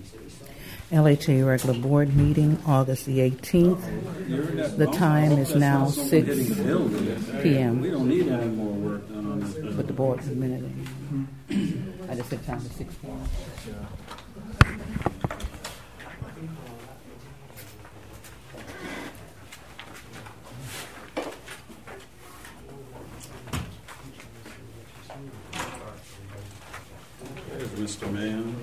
LHA regular board meeting, August the 18th. The time is now 6 p.m. We don't need any more work done on this. Put the board in a minute. I just said time is 6 p.m. There's Mr. Mann.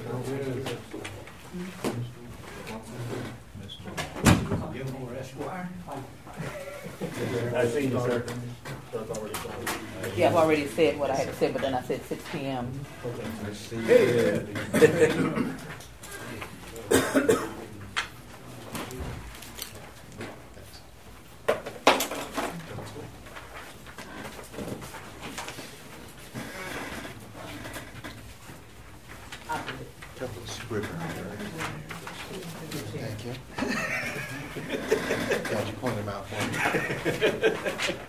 I see you, sir. Yeah, I've already said what I had to say, but then I said 6 p.m. I see you. Thank you. Glad you pointed them out for me.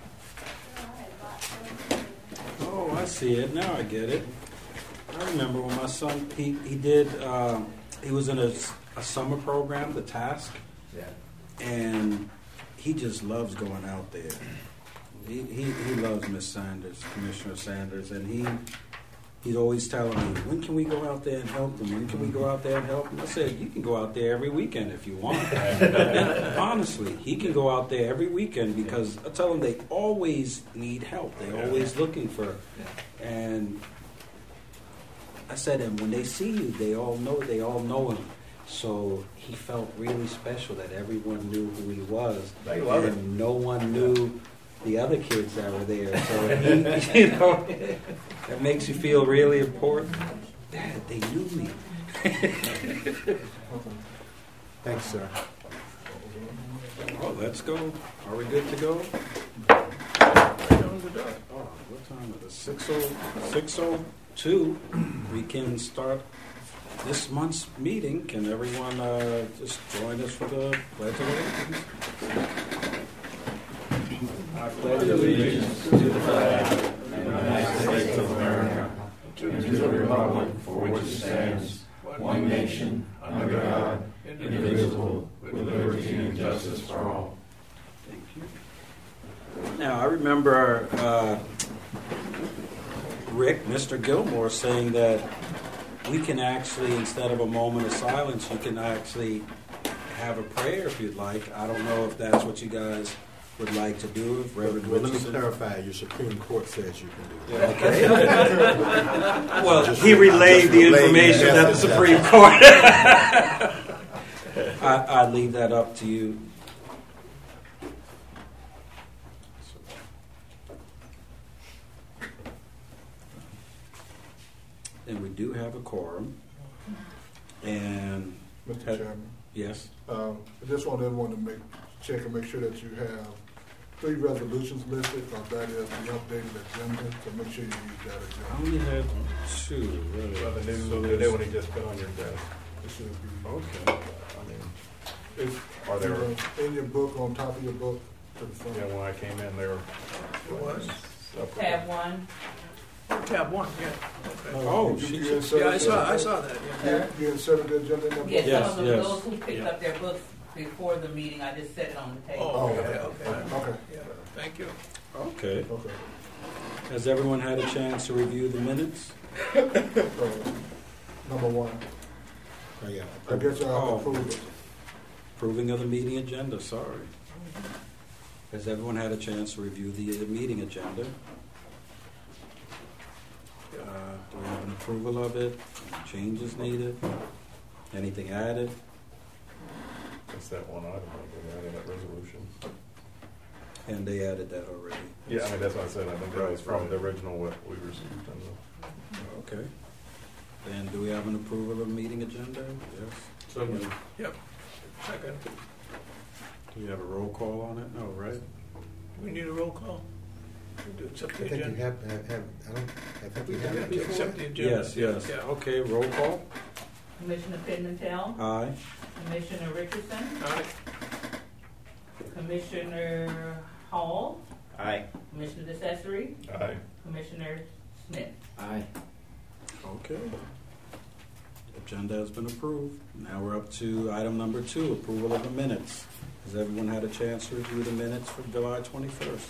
Oh, I see it. Now I get it. I remember when my son, he did, he was in a summer program, The Task. Yeah. And he just loves going out there. He loves Miss Sanders, Commissioner Sanders, and he's always telling me, when can we go out there and help them? When can we go out there and help them? I said, you can go out there every weekend if you want. Honestly, he can go out there every weekend because I tell them they always need help. They're always looking for, and I said, and when they see you, they all know him. So he felt really special that everyone knew who he was. They love it. No one knew the other kids that were there. So he, you know, that makes you feel really important. Dad, they knew me. Thanks, sir. Oh, let's go. Are we good to go? Oh, what time is it? 6:02. We can start this month's meeting. Can everyone just join us for the Pledge of Allegiance? I pledge allegiance to the flag of the United States of America and to the republic for which it stands, one nation, under God, indivisible, with liberty and justice for all. Thank you. Now, I remember Rick, Mr. Gilmore, saying that we can actually, instead of a moment of silence, you can actually have a prayer if you'd like. I don't know if that's what you guys would like to do. If Reverend Well, let me Richardson. clarify. Your Supreme Court says you can do that. Okay. Well, he relayed the information at the Supreme Court. I leave that up to you. And we do have a quorum. And Mr. Chairman, yes, I just want everyone to check and make sure that you have 3 resolutions listed, that is the updated agenda, so make sure you use that I agenda. only had 2. Really. Well, the new one he just put on your desk. It should be, Okay. I mean, it's are there? in your book, on top of your book, to the front. Yeah, when I came in, they were. It was Tab 1. tab 1. Yeah. Okay. Oh, You she Yeah, I saw that. Yeah. You inserted the agenda in there? Yes, some of Yes. those who picked up their books before the meeting, I just set it on the table. Oh, okay. okay. Okay, Yeah. Thank you. Okay. okay. Has everyone had a chance to review the minutes? Number 1. Oh, yeah. I guess I'll Oh. approve it. Approving of the meeting agenda, sorry. Has everyone had a chance to review the meeting agenda? Do we have an approval of it? Any changes needed? Anything added? It's that one item I added that resolution. And they added that already. Yeah, I mean that's what I said. I think that was from the original what we received. Okay. And do we have an approval of the meeting agenda? Yes. So Yep. Second. Do we have a roll call on it? No, right? We need a roll call. We do accept I the think you agenda. I think We we have have it to accept the agenda. Yes, yes. Yeah. Okay, roll call. Commissioner Pimentel, Aye. Commissioner Richardson, All right. Commissioner Hall, aye. Commissioner DeCesare, Aye. Commissioner Smith. Aye. Okay. Agenda has been approved. Now we're up to item number 2, approval of the minutes. Has everyone had a chance to review the minutes for July 21st?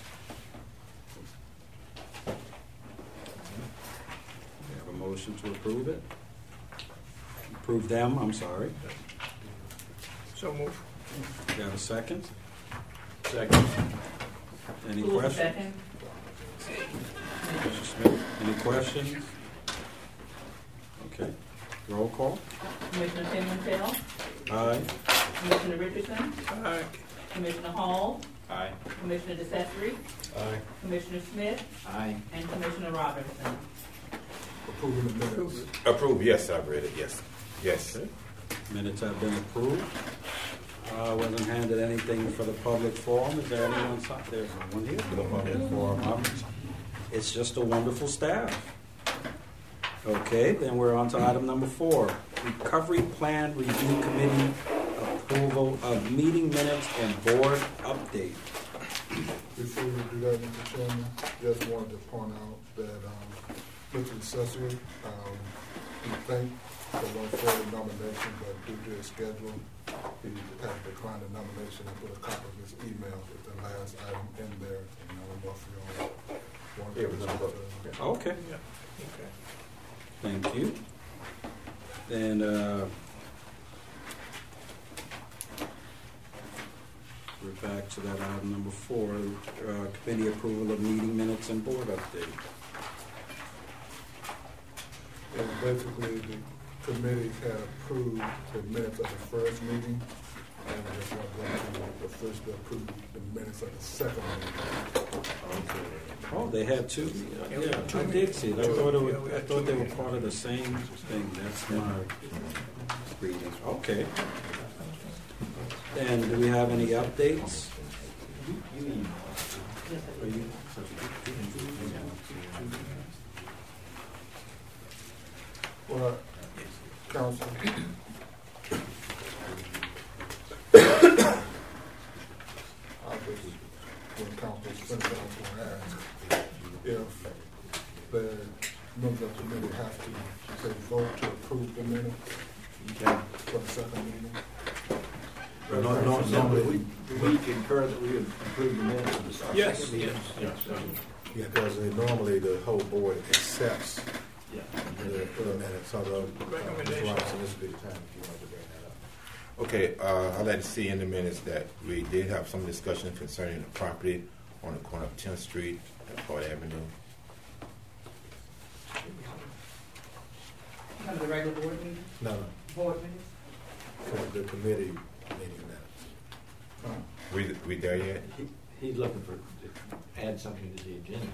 We have a motion to approve it. Approve them, I'm sorry. So move. You have a second? Second. Any Who was the questions? second? Mr. Smith, any questions? Okay. Roll call. Commissioner Pimentel, Aye. Commissioner Richardson, Aye. Commissioner Hall, Aye. Commissioner DeCesare, Aye. Commissioner Smith, Aye. and Commissioner Robinson. Approving the minutes. Approve, yes, I've read it, yes. Yes. Okay. Minutes have been approved. Wasn't handed anything for the public forum. Is there anyone? There's no one here for the public forum. It's just a wonderful staff. Okay, then we're on to item number 4. Recovery Plan Review Committee approval of meeting minutes and board update. Before we do that, Mr. Chairman, just wanted to point out that Mr. DeCesare, he thanked for one further nomination, but due to his schedule, he had to decline the nomination and put a copy of his email with the last item in there. And I don't know if you all want to. Okay, Yeah. Okay. thank you. Then we're back to that item number 4, committee approval of meeting minutes and board update. And basically, the committee had approved the minutes of the first meeting, and we just want to officially approve the minutes of the second meeting. Oh, they had 2. Yeah, I did see it. I thought they were part of the same thing. That's my reading. Okay. And do we have any updates? Are you- Well, Council, obviously, when Council finished, I was going to ask if the members of the committee have to say vote to approve the minutes for the second meeting. Normally, We concur that we approve the minutes of the second Yes, meeting. yes. yeah, because normally the whole board accepts Yeah. the minutes, although Recommendation. Mr. Robinson, this would be the time if you wanted to bring that up. Okay, I'd like to see in the minutes that we did have some discussion concerning the property on the corner of 10th Street and Ford Avenue. Come to the regular board meeting, No, board minutes? no, the committee meeting minutes. We there yet? He's looking for, to add something to the agenda.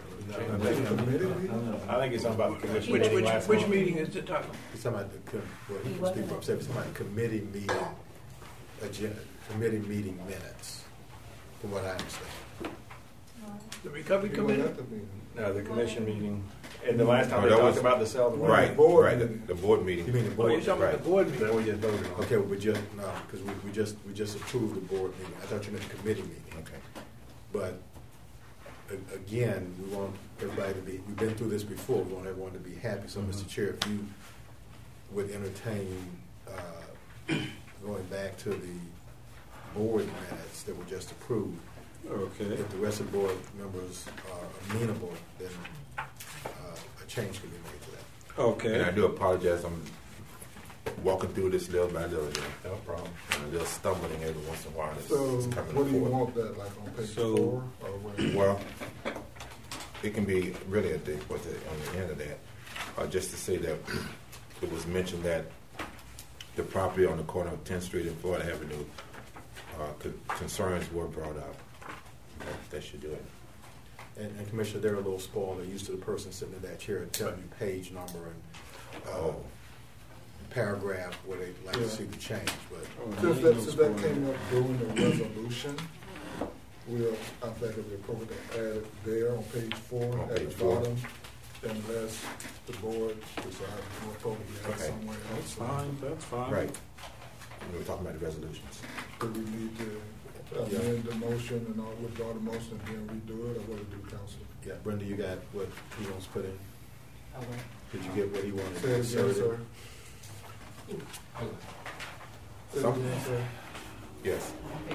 I think it's about the commission. Which meeting is it talking? He's talking about he can speak for himself, he's talking about committee meeting agenda, committee meeting minutes, from what I understand. The recovery You were committee? at the meeting. No, the commission meeting. And the last time Oh, we that talked was- about the sale of the Right, board right, meeting. the board You meeting. mean the Oh, board? you're talking about the board meeting? That we just voted on. Okay, we just, no, because we just approved the board meeting. I thought you meant the committee meeting. Okay. But again, we want everybody to be, we've been through this before, we want everyone to be happy. So, Mr. Chair, if you would entertain going back to the board minutes that were just approved. Okay. If the rest of the board members are amenable, then a change can be made to that. Okay. And I do apologize, I'm walking through this little by little, No problem. and a little stumbling every once in a while. So, It's coming what do you forth. want that, like on page So- 4? Or where? Well, it can be really on the end of that, just to say that it was mentioned that the property on the corner of 10th Street and Florida Avenue, concerns were brought up. That should do it. And Commissioner, they're a little spoiled. They're used to the person sitting in that chair and telling you page number and paragraph where they like to see the change. But Since that came up during the resolution, I think it'd be appropriate to add it there on page 4 On at the page 4. bottom, unless the board decides more appropriately add Okay. somewhere That's else. fine. That's fine. Right. We were talking about the resolutions. Do we need to amend the motion and all, withdraw the motion and then redo it, or what do you do, council? yeah, Brenda, you got what he wants put in? Oh, well. Did you get what he wanted? Says yes, inserted? sir. Some, yes.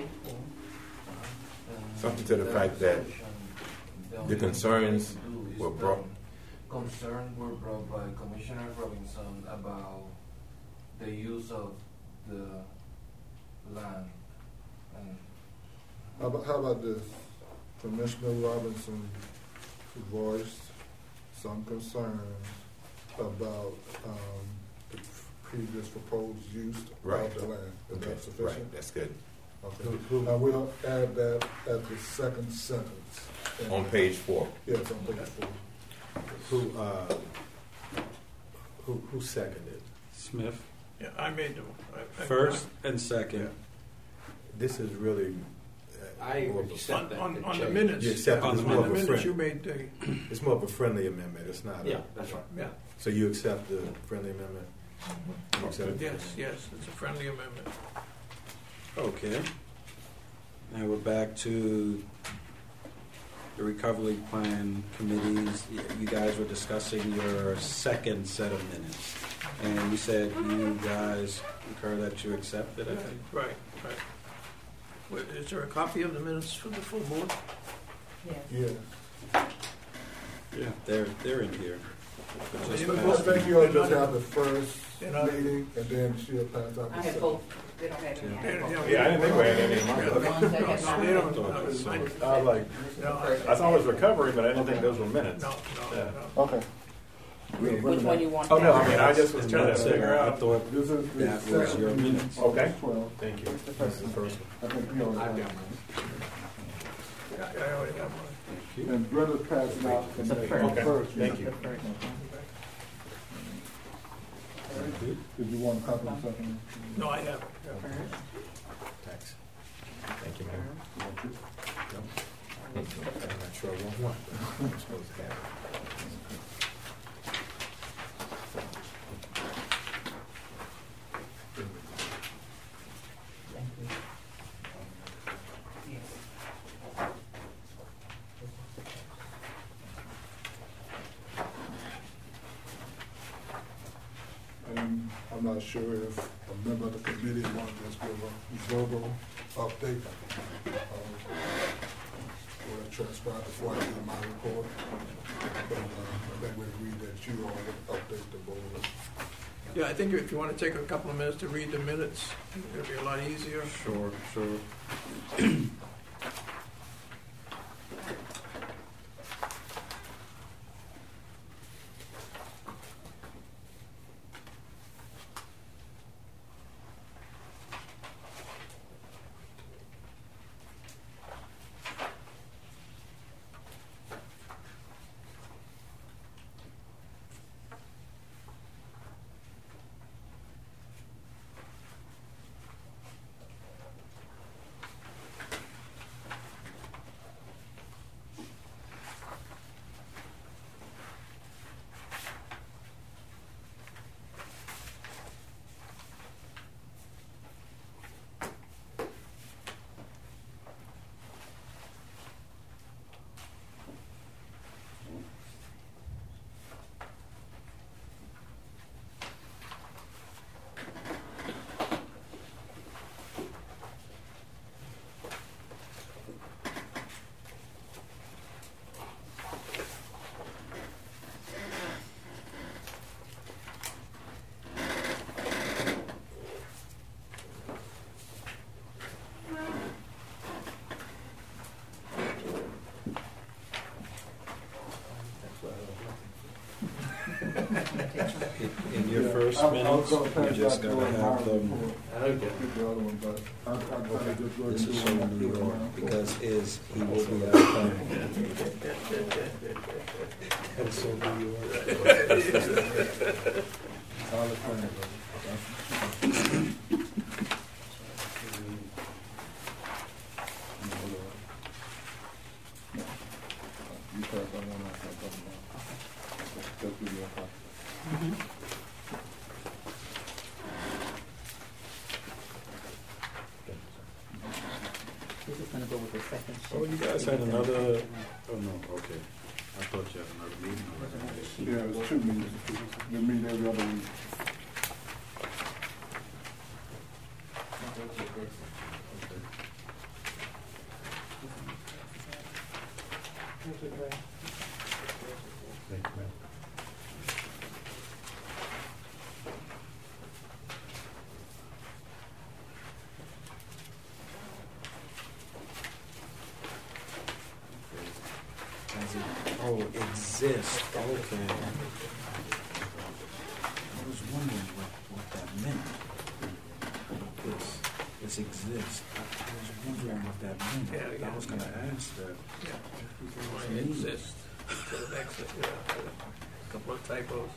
Something to the fact that the concerns were brought. Concerns were brought by Commissioner Robinson about the use of the land. And How about this? Commissioner Robinson voiced some concerns about the previous proposed use Right. of the land. Is Okay, that sufficient? right, that's good. Okay. Now we'll add that at the second sentence. On page 4. Yes, on page 4. Who seconded? Smith, Yeah, I made them. first and second. This is really. I more of a- accept that. On the minutes. You accept it. On It's the more of On a the minutes, you friend- made the, It's more of a friendly amendment. It's not. Yeah, that's right. yeah, So you accept the friendly amendment? You accept it? yes, it's a friendly amendment. Okay. Now we're back to the recovery plan committees. You guys were discussing your second set of minutes. And you said you guys concur that you accepted it? Right. Wait, is there a copy of the minutes for the full board? Yeah. Yeah. They're in here. But just Yeah, but I pass think them. you ought to just have the first You know, meeting and then she'll pass out the I have second. both. They don't have any. I have both. Yeah, I didn't think we had any in The mind. ones that have They not. don't, I like, no, I thought it was recovery, but I didn't think those were minutes. no. Okay. Which one you want? Oh, no, I mean, I just was And trying to that's it. figure I out. thought This is the that was your second. minutes. Okay, 12. thank you. That's the first one. I think you already have I already have one. one. And Brenda's passing out. The first. Okay, thank you. The first. Did you want a copy of the second? No, I have. Thanks. Thank you, Mayor. I'm not sure I want one. I'm supposed to have it. Thank you. Yes. And I'm not sure if a member of the committee wants to just give a verbal update. What transpired before I do my report. But I think we agreed that you all would update the board. Yeah, I think if you want to take a couple of minutes to read the minutes, it'll be a lot easier. Sure. In your first minutes, you just gotta have them. This is showing New York because he will be out there. And so New York. We're just gonna go with the second. Oh, you guys had another. Oh no, okay. I thought you had another meeting already. Yeah, it was 2 meetings. We meet every other week. exist. Okay. I was wondering what that meant. This exists. I was wondering what that meant. Yeah. I was going to ask that. Yeah. Why exist instead of exit. Yeah. A couple of typos.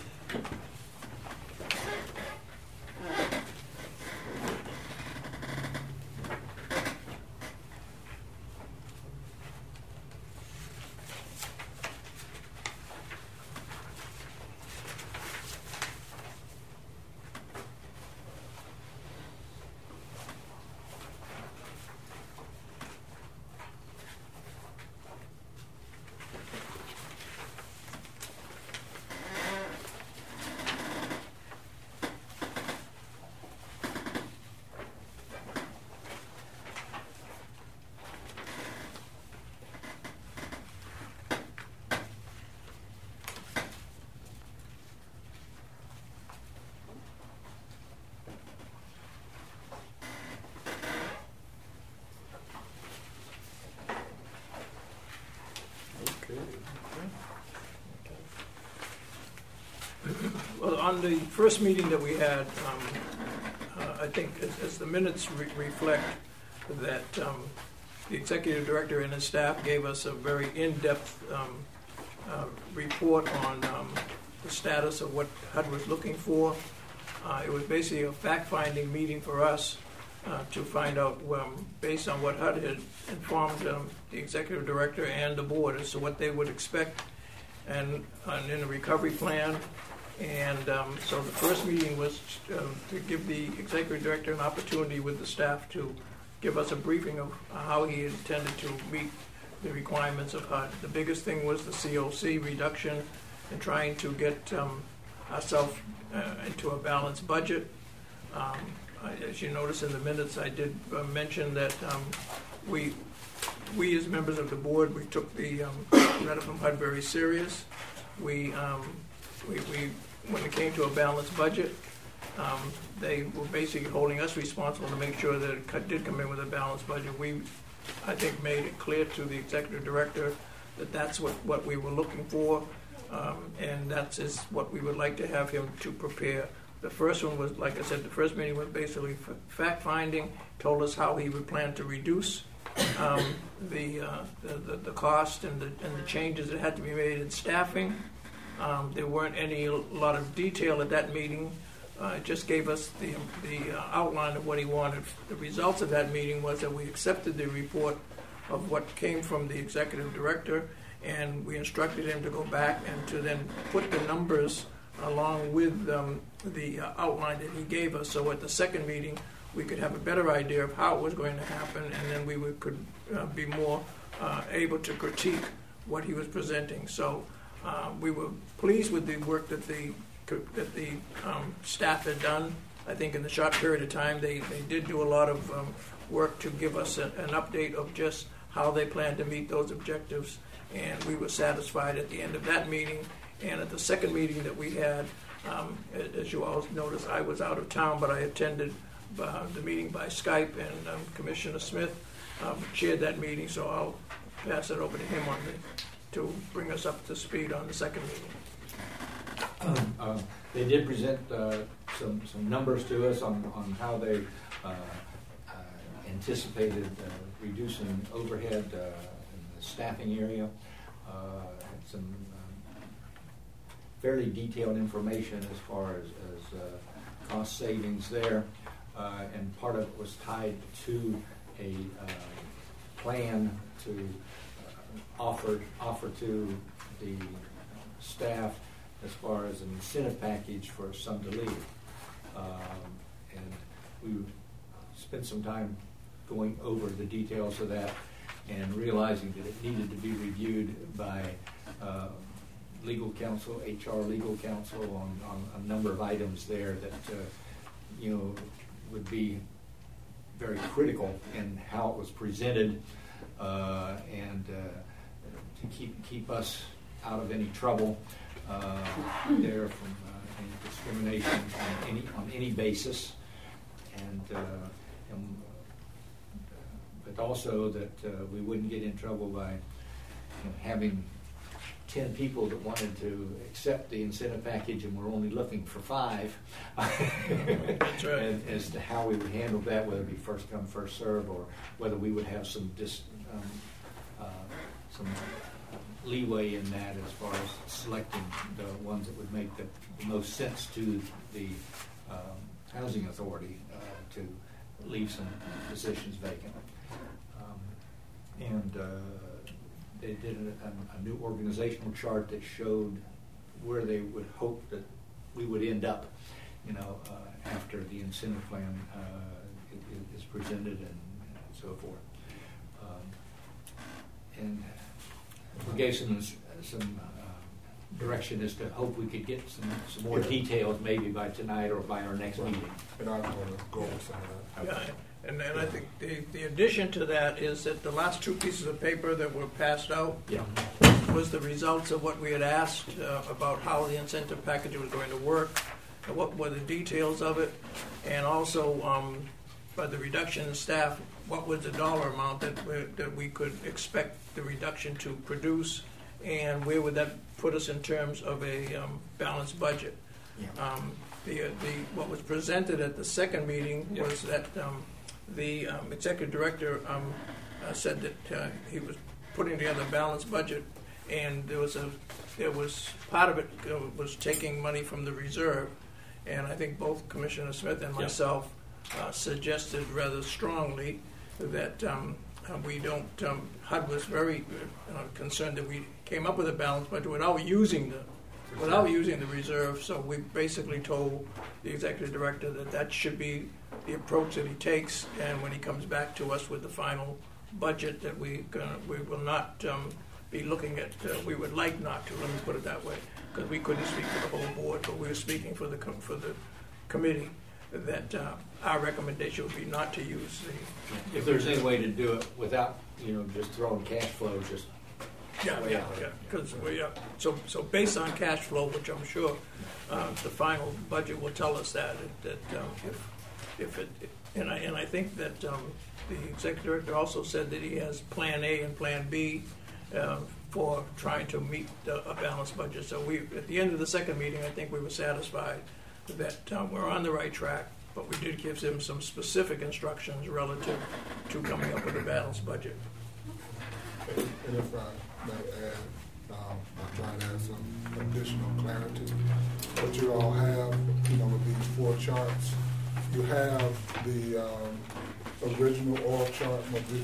Well, on the first meeting that we had, I think as the minutes reflect that the executive director and his staff gave us a very in-depth report on the status of what HUD was looking for. It was basically a fact-finding meeting for us to find out, based on what HUD had informed the executive director and the board as to what they would expect and in a recovery plan. And so the first meeting was to give the executive director an opportunity with the staff to give us a briefing of how he intended to meet the requirements of HUD. The biggest thing was the COC reduction and trying to get ourselves into a balanced budget. As you notice in the minutes, I did mention that we as members of the board, we took the letter from HUD very serious. We when it came to a balanced budget, they were basically holding us responsible to make sure that it did come in with a balanced budget. We, I think, made it clear to the executive director that that's what we were looking for, and that's is what we would like to have him to prepare. The first one was, like I said, the first meeting was basically fact-finding, told us how he would plan to reduce the cost and the changes that had to be made in staffing. There weren't a lot of detail at that meeting. It just gave us the outline of what he wanted. The results of that meeting was that we accepted the report of what came from the executive director, and we instructed him to go back and to then put the numbers along with the outline that he gave us. So at the second meeting, we could have a better idea of how it was going to happen, and then we could be more able to critique what he was presenting. So we were pleased with the work that the staff had done. I think in the short period of time, they did do a lot of work to give us an update of just how they plan to meet those objectives, and we were satisfied at the end of that meeting. And at the second meeting that we had, as you all noticed, I was out of town, but I attended the meeting by Skype, and Commissioner Smith chaired that meeting, so I'll pass it over to him to bring us up to speed on the second meeting. They did present some numbers to us on how they anticipated reducing overhead in the staffing area. Had some fairly detailed information as far as cost savings there, and part of it was tied to a plan to offer to the staff as far as an incentive package for some to leave. And we spent some time going over the details of that and realizing that it needed to be reviewed by legal counsel, HR legal counsel on a number of items there that would be very critical in how it was presented, and to keep us out of any trouble there from any discrimination on any basis, and but also that we wouldn't get in trouble by having 10 people that wanted to accept the incentive package and we're only looking for 5. That's right. And as to how we would handle that, whether it be first come, first serve, or whether we would have some leeway in that as far as selecting the ones that would make the most sense to the housing authority to leave some positions vacant. They did a new organizational chart that showed where they would hope that we would end up, after the incentive plan is presented and so forth. And we gave some direction as to hope we could get some more details maybe by tonight or by our next meeting. And I'm going to go with some of that. Yeah. And I think the addition to that is that the last 2 pieces of paper that were passed out was the results of what we had asked about how the incentive package was going to work, and what were the details of it, and also by the reduction in staff, what was the dollar amount that we could expect the reduction to produce, and where would that put us in terms of a balanced budget. What was presented at the second meeting was that the executive director said that he was putting together a balanced budget, and there was part of it was taking money from the reserve, and I think both Commissioner Smith and myself suggested rather strongly that we don't. HUD was very concerned that we came up with a balanced budget without using the reserve. So we basically told the executive director that should be the approach that he takes, and when he comes back to us with the final budget, that we will not be looking at. We would like not to. Let me put it that way, because we couldn't speak for the whole board, but we were speaking for the committee. That our recommendation would be not to use the. If there's any way to do it without just throwing cash flow, just. Because so based on cash flow, which I'm sure the final budget will tell us that if it and I think that the executive director also said that he has Plan A and Plan B for trying to meet a balanced budget. So we at the end of the second meeting, I think we were satisfied that we're on the right track, but we did give him some specific instructions relative to coming up with a balanced budget. And if I may add, I'm trying to add some additional clarity. What you all have, with these 4 charts, you have the original org chart,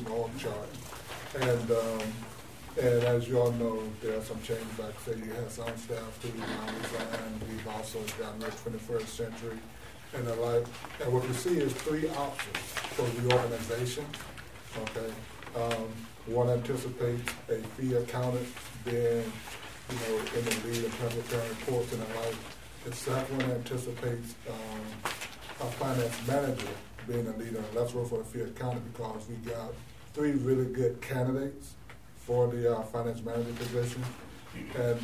and as you all know, there are some changes. Like I say, you have some staff to resign. We've also gotten the 21st century and the like. And what we see is 3 options for reorganization. Okay. One anticipates a fee accountant being, in the lead of public accounting reports and the like. The second one anticipates a finance manager being a leader. Let's work for the fee accountant because we got 3 really good candidates for the finance manager position, and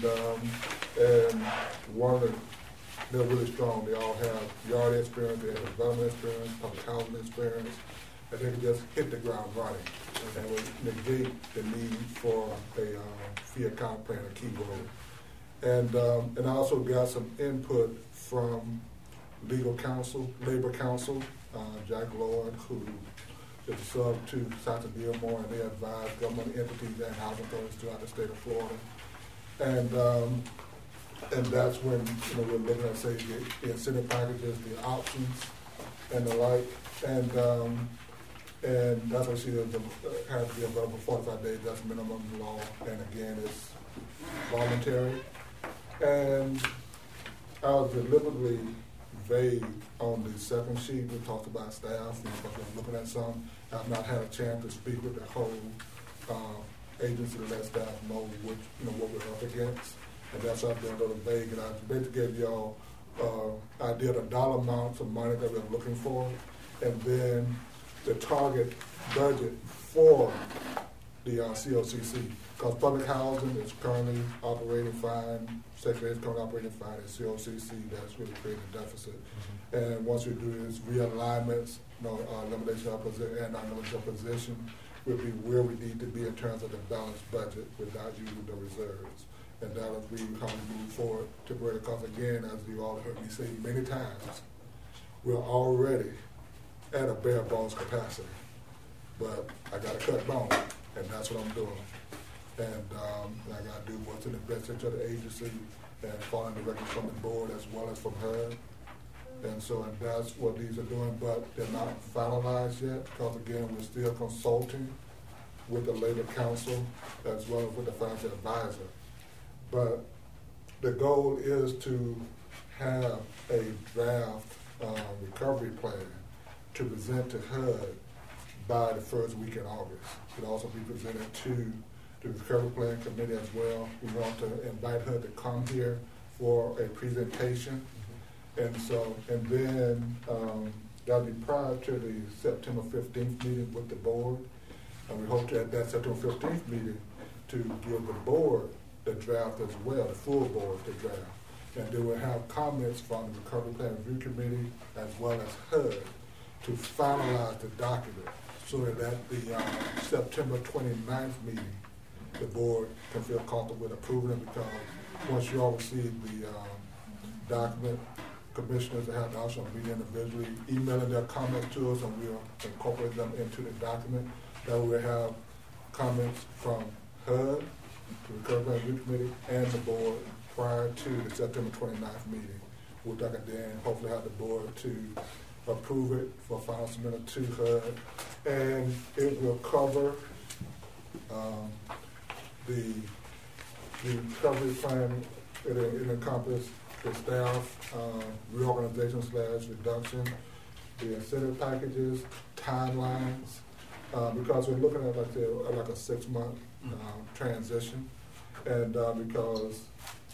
one of them, they're really strong. They all have yard experience, they have development experience, public housing experience, and they can just hit the ground running and would negate the need for a fee account playing a key role. And I also got some input from legal counsel, labor counsel, Jack Lloyd, who is a sub to South of Gilmore, and they advise government entities and housing authorities throughout the state of Florida. And that's when we're looking at, say, the incentive packages, the options, and the like. And that's what she has to be available 45 days. That's minimum law, and again, it's voluntary. And I was deliberately vague on the second sheet. We talked about staff, because we're looking at some. I've not had a chance to speak with the whole agency to let staff know what we're up against. And that's why I've been a little vague. And I basically gave y'all idea of the dollar amounts of money that we're looking for, and then the target budget for the COCC. Because public housing is currently operating fine, Section 8 is currently operating fine, and COCC, that's really creating a deficit. Mm-hmm. And once we do this realignments, elimination of position, will be where we need to be in terms of the balanced budget without using the reserves. and that'll be how we move forward temporarily, because again, as you all heard me say many times, we're already at a bare bones capacity, but I got to cut bone, and that's what I'm doing. And I got to do what's in the best interest of the agency and following the records from the board as well as from her. And so and that's what these are doing, but they're not finalized yet, because again, we're still consulting with the Labor Council as well as with the financial advisor. But the goal is to have a draft recovery plan to present to HUD by the first week in August. It'll also be presented to the Recovery Plan Committee as well. We want to invite HUD to come here for a presentation. And so, and then that'll be prior to the September 15th meeting with the board. And we hope to, at that September 15th meeting, to give the board the draft as well, the full board the draft. And then we'll have comments from the Recovery Plan Review Committee as well as HUD to finalize the document so that at the September 29th meeting, the board can feel comfortable with approving it, because once you all receive the document, commissioners that have the option of meeting individually, emailing their comments to us, and we'll incorporate them into the document. Then we'll have comments from HUD, the Recovery Plan Review Committee, and the board prior to the September 29th meeting. We'll talk at the end, hopefully have the board to approve it for final submittal to HUD. And it will cover the recovery plan. It encompasses the staff reorganization / reduction, the incentive packages, timelines, because we're looking at like a 6-month transition, and because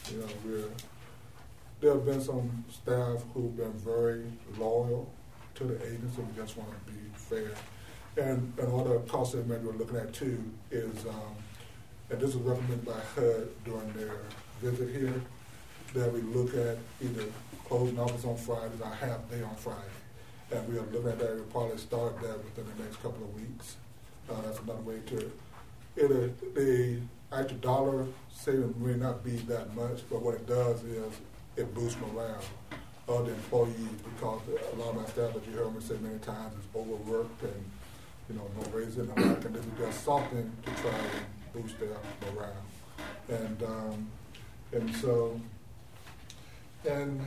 there have been some staff who've been very loyal to the agency. We just want to be fair, and one of the cost measures we're looking at too is, and this was recommended by HUD during their visit here, that we look at either closing office on Fridays or half day on Friday. And we are looking at that. We'll probably start that within the next couple of weeks. That's another way to the actual dollar saving may not be that much, but what it does is it boosts morale of the employees, because a lot of my staff, as you heard me say many times, is overworked and no raises and all that. And this is just something to try and boost their morale. And so and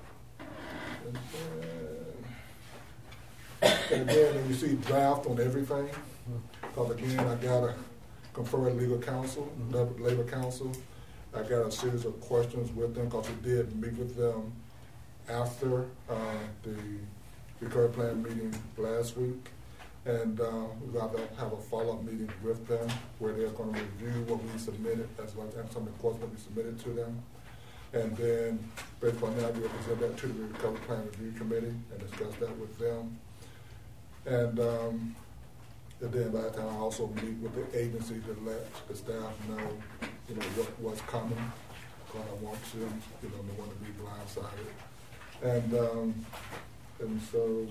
again, you see draft on everything, because again, I got to confer with legal counsel, labor counsel. I got a series of questions with them, because we did meet with them after the recovery plan meeting last week. And we're going to have a follow-up meeting with them where they're going to review what we submitted as well as some of the questions that we submitted to them. And then, based on that, we'll present that to the Recovery Plan Review Committee and discuss that with them. And then by that time, I also meet with the agency to let the staff know, what's coming, because I want to, don't want to be blindsided. And so,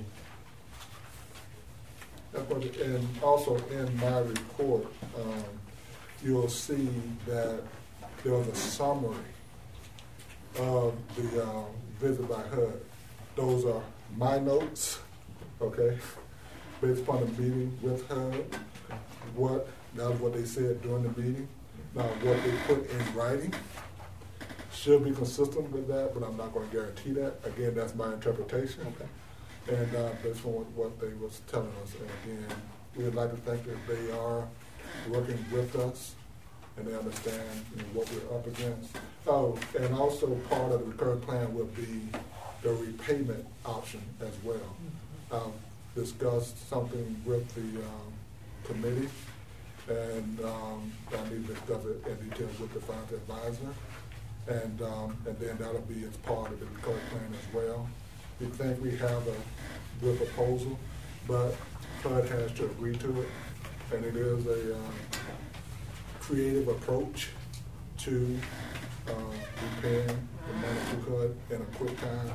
that's what, and also in my report, you'll see that there was a summary of the visit by HUD. Those are my notes, okay, based upon the meeting with HUD. That was what they said during the meeting. Now, what they put in writing should be consistent with that, but I'm not going to guarantee that. Again, that's my interpretation. Okay. And based on what they was telling us. And again, we would like to think that they are working with us and they understand what we're up against. Oh, and also part of the recovery plan will be the repayment option as well. Discussed something with the committee, and I need to discuss it in detail with the financial advisor, and then that'll be as part of the recovery plan as well. We think we have a good proposal, but HUD has to agree to it, and it is a creative approach to repaying the money to HUD in a quick time,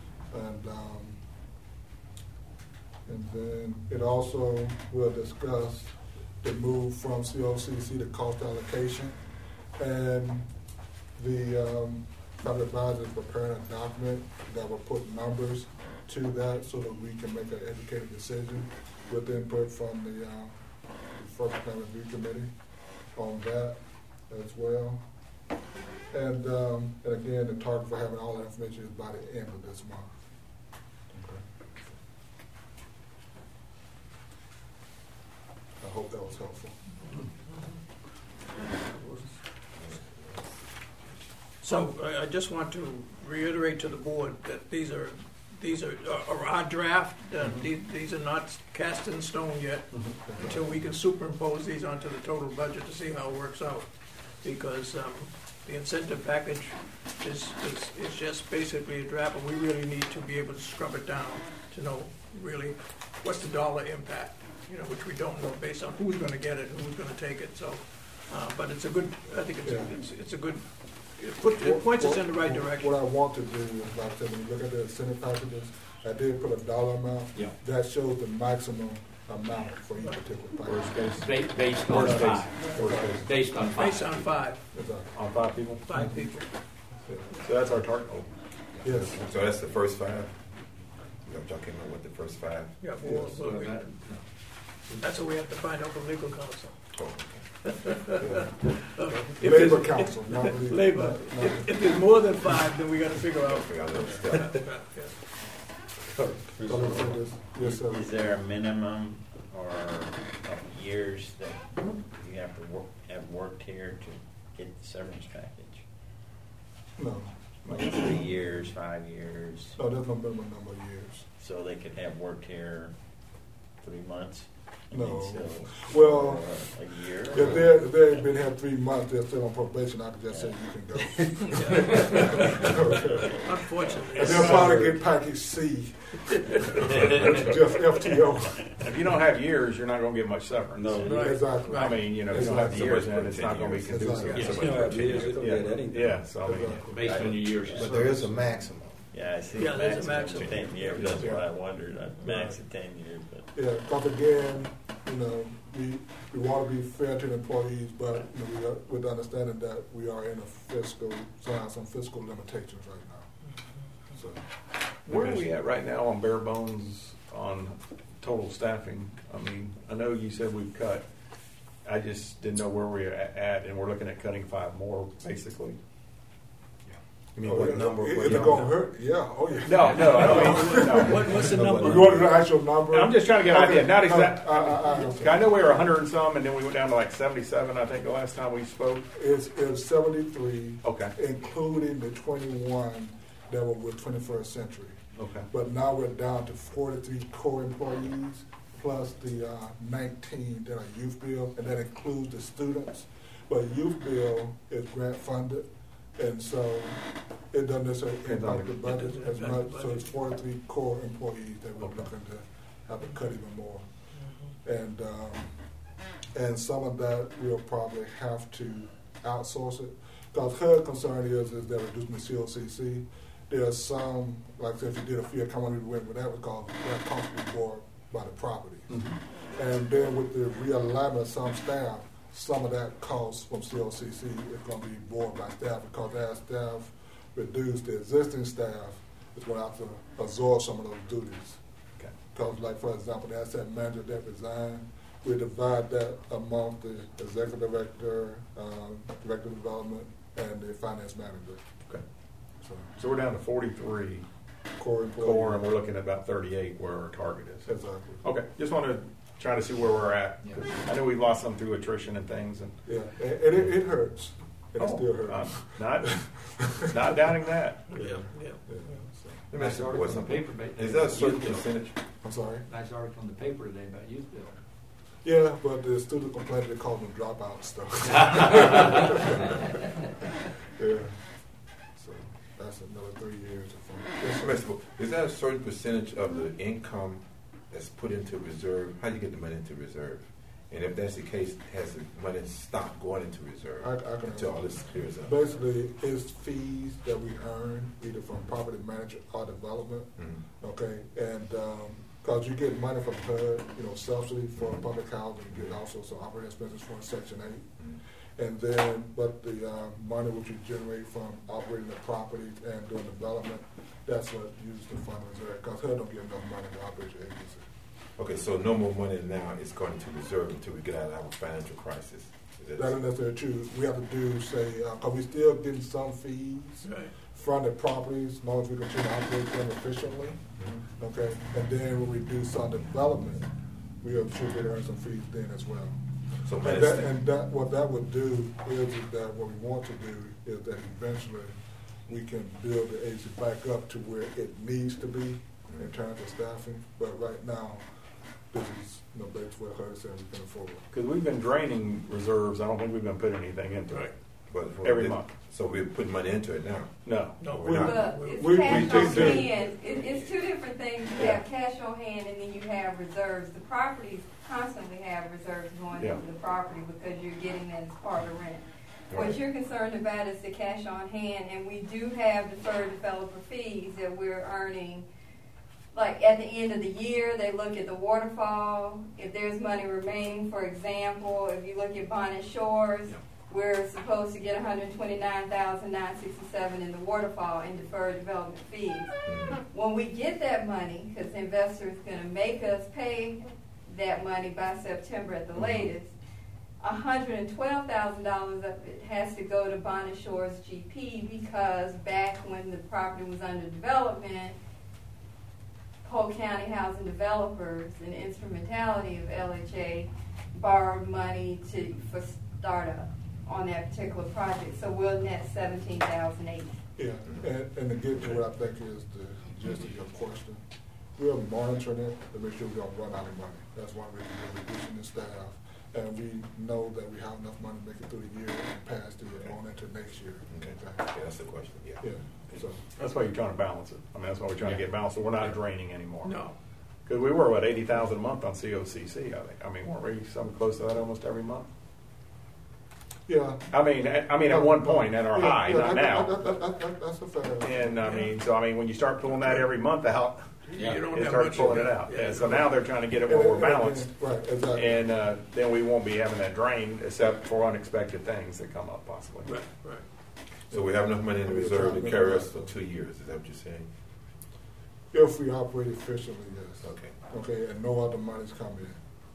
and then it also will discuss the move from COCC to cost allocation, and The public advisor is preparing a document that will put numbers to that so that we can make an educated decision with input from the First Plan Review Committee on that as well. And again, the target for having all that information is by the end of this month. Okay. I hope that was helpful. So I just want to reiterate to the board that these are our draft. These are not cast in stone yet until we can superimpose these onto the total budget to see how it works out. Because the incentive package is just basically a draft, and we really need to be able to scrub it down to know really what's the dollar impact, which we don't know based on who's going to get it and who's going to take it. So, but it's a good. I think it's a good. It points us in the right direction. What I want to do is, like I said, when you look at the incentive packages, I did put a dollar amount. Yeah. That shows the maximum amount for each particular package. Based on five. Based on five. Based on five. Exactly. On 5 people? 5 people. So that's our target. Yes. So that's the first 5? Y'all came up with the first 5? Yeah, that's what we have to find out from legal counsel. Oh, Labor council, not legal. Labor. If there's more than 5, then we got to figure out. Yes, sir. Is there a minimum or of years that you have to have worked here to get the severance package? No. Like 3 years, 5 years? No, there's no minimum number of years. So they could have worked here 3 months? No. So, well, a year? If they've been here 3 months, they're still on probation, I could just say you can go. Okay. Unfortunately. And they'll probably get package C. Just FTO. If you don't have years, you're not going to get much severance. No. Right. Exactly. I mean, if you don't have the years, then it's not going to be conducive. Exactly. Yeah, so I mean, Based on your years. But there is a maximum. Yeah, I see. Yeah, there's a maximum. 10 years. That's what I wondered. Max of 10 years. But Yeah, because again, we want to be fair to the employees, but we are, with the understanding that we are in a some fiscal limitations right now. So, where are we at right now on bare bones on total staffing? I mean, I know you said we've cut. I just didn't know where we were at, and we're looking at cutting 5 more, basically. You mean what number? Is it going to hurt? Yeah. Oh, yeah. No, I don't mean, no. What's the number? You want the actual number? I'm just trying to get an idea. Not exact. Okay. I know we were 100 and some, and then we went down to like 77, I think, the last time we spoke. It's 73, Okay. including the 21 that were with 21st Century. Okay. But now we're down to 43 core employees, plus the 19 that are youth bill, and that includes the students. But youth bill is grant funded, and so it doesn't necessarily impact the budget as much. So it's 43 core employees that we're looking to have to cut even more. And some of that we'll probably have to outsource it. Because her concern is that reducing the COCC, there are some, like I said, if you did a fee account, we went with that because that cost will be borne by the property. Mm-hmm. And then with the realignment of some staff, some of that cost from COCC is going to be borne by staff because as staff reduce, the existing staff is going to have to absorb some of those duties. Okay. Because, like, for example, the asset manager that resigned, we divide that among the executive director, director of development, and the finance manager. Okay. So we're down to 43 core employees. Core, and we're looking at about 38 where our target is. Exactly. Okay. Just want to try to see where we're at. Yeah. I know we've lost some through attrition and things. And yeah, and it hurts. It still hurts. Not doubting that. Yeah. Nice article on the paper. Is that a certain percentage? I'm sorry? Nice article on the paper today about youth bill. Yeah, but the student complained they called them dropouts stuff. Yeah. So that's another 3 years of fun. Is that a certain percentage of the income that's put into reserve? How do you get the money into reserve? And if that's the case, has the money stopped going into reserve until all this clears up? Basically, it's fees that we earn either from property management or development. Mm-hmm. Okay, and because you get money from HUD, subsidy for public housing, you get also some operating expenses for Section 8. Mm-hmm. And then, but the money which we generate from operating the property and doing development, that's what uses the fund reserve, because HUD don't get enough money to operate your agency. Okay, so no more money now is going to reserve until we get out of our financial crisis. That isn't necessarily true. We have to do, say, because we still getting some fees from the properties, as long as we continue to operate them efficiently. Okay, and then when we do some development, we should get earn some fees then as well. So what that would do is that what we want to do is that eventually we can build the agency back up to where it needs to be in terms of staffing. But right now, this is basically what HUD said we can afford. Because we've been draining reserves. I don't think we've been putting anything into it. But every month. So we're putting money into it now? No. We're not. But it's cash on hand. It's two different things. You have cash on hand and then you have reserves. The properties constantly have reserves going into the property because you're getting that as part of rent. Right. What you're concerned about is the cash on hand, and we do have deferred developer fees that we're earning. Like at the end of the year, they look at the waterfall. If there's money remaining, for example, if you look at Bonnet Shores, we're supposed to get $129,967 in the waterfall in deferred development fees. When we get that money, because the investor is going to make us pay that money by September at the latest, $112,000 of it has to go to Bonnet Shores GP, because back when the property was under development, Polk County Housing Developers, an instrumentality of LHA, borrowed money for startup on that particular project. So we'll net $17,008. Yeah, and to get to what I think is the gist of your question, we're monitoring it to make sure we don't run out of money. That's one reason we're reducing the staff. And we know that we have enough money to make it through the year and pass the year on into next year. Okay. Yeah, that's the question. Yeah. So that's why you're trying to balance it. I mean, that's why we're trying to get balanced. So we're not draining anymore. No. Because we were about $80,000 a month on COCC. I think. I mean, weren't we something close to that almost every month? Yeah. I mean, at one point at our high, not now. That's a fair. And I mean, when you start pulling that every month out. You don't it have starts much pulling it out. Yeah, so now they're trying to get it where we're balanced. Right, exactly. And then we won't be having that drain except for unexpected things that come up possibly. Right. So we have enough money in the reserve to carry us for 2 years. Is that what you're saying? If we operate efficiently, yes. Okay, and no other money's coming in.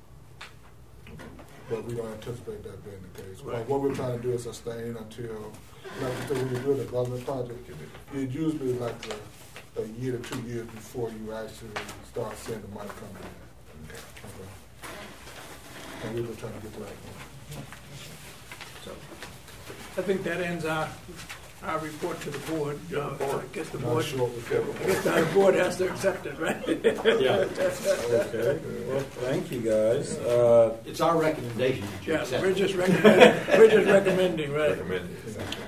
But we don't anticipate that being the case. Right. What we're trying to do is sustain until when you do a development project, it's usually like a year to 2 years before you actually start seeing the money coming in. Okay. And we were trying to get to that point. So I think that ends our report to the board. I guess the board, the board has to accept it, right? Okay. Well, thank you guys. It's our recommendation that you accept. We're just recommending, right? Recommended. Exactly.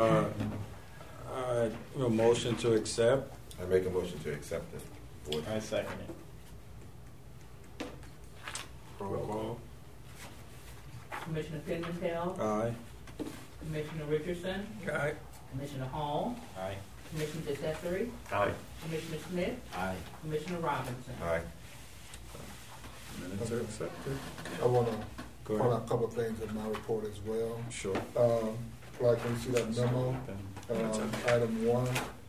A motion to accept. I make a motion to accept it. I second it. Roll call. Commissioner Pimentel. Aye. Commissioner Richardson. Aye. Commissioner Hall. Aye. Commissioner DeCesare. Aye. Commissioner Smith. Aye. Commissioner Robinson. Aye. Minutes are accepted. I want to point out a couple of things in my report as well. Sure. Like when you see that memo, item 1,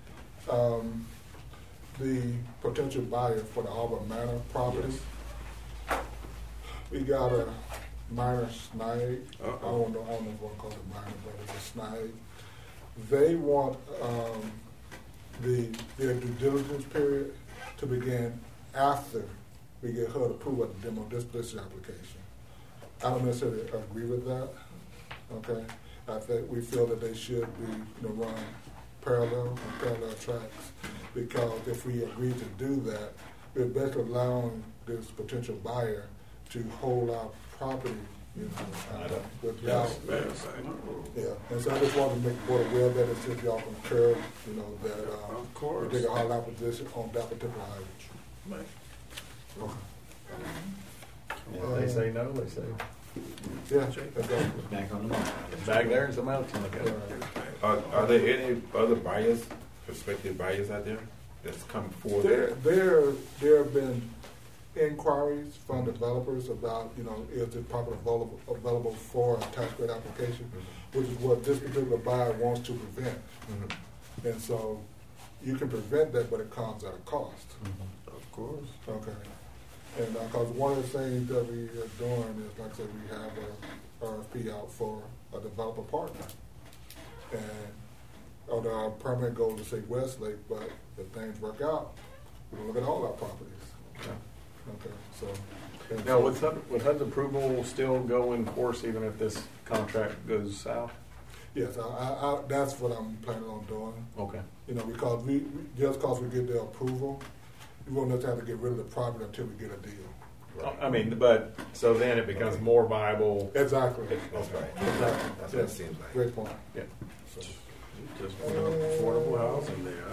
the potential buyer for the Auburn Manor property. Yes. We got a minor snag. I don't know if I want to call it minor, but it's a snag. They want their due diligence period to begin after we get HUD approval of the demo disposition application. I don't necessarily agree with that. Okay, I think we feel that they should be run parallel tracks, because if we agree to do that, we're basically allowing this potential buyer to hold our property, without. And so I just want to make the board aware of that, and see if y'all concur, that of course we take a hard opposition on that particular item. Right. Okay. If they say no, they say. Yeah, exactly. Back on the market. It's back there and somebody else can look at it. Are there any other buyers, prospective buyers out there that's come forward? There have been inquiries from developers about, is the property available for a tax credit application, which is what this particular buyer wants to prevent. And so you can prevent that, but it comes at a cost. Of course. Okay. And because one of the things that we are doing is, like I said, we have a RFP out for a developer partner. And although our permanent goal is to say Westlake, but if things work out, we're going to look at all our properties. Okay, so. Now, would HUD's approval still go in force even if this contract goes south? Yes, I that's what I'm planning on doing. Okay. Because we just because we get the approval, we won't necessarily have to get rid of the property until we get a deal. Right. I mean, but so then it becomes more viable. Exactly. That's right. Exactly. That's what it seems like. Great point. Yeah. So, just put up affordable housing there.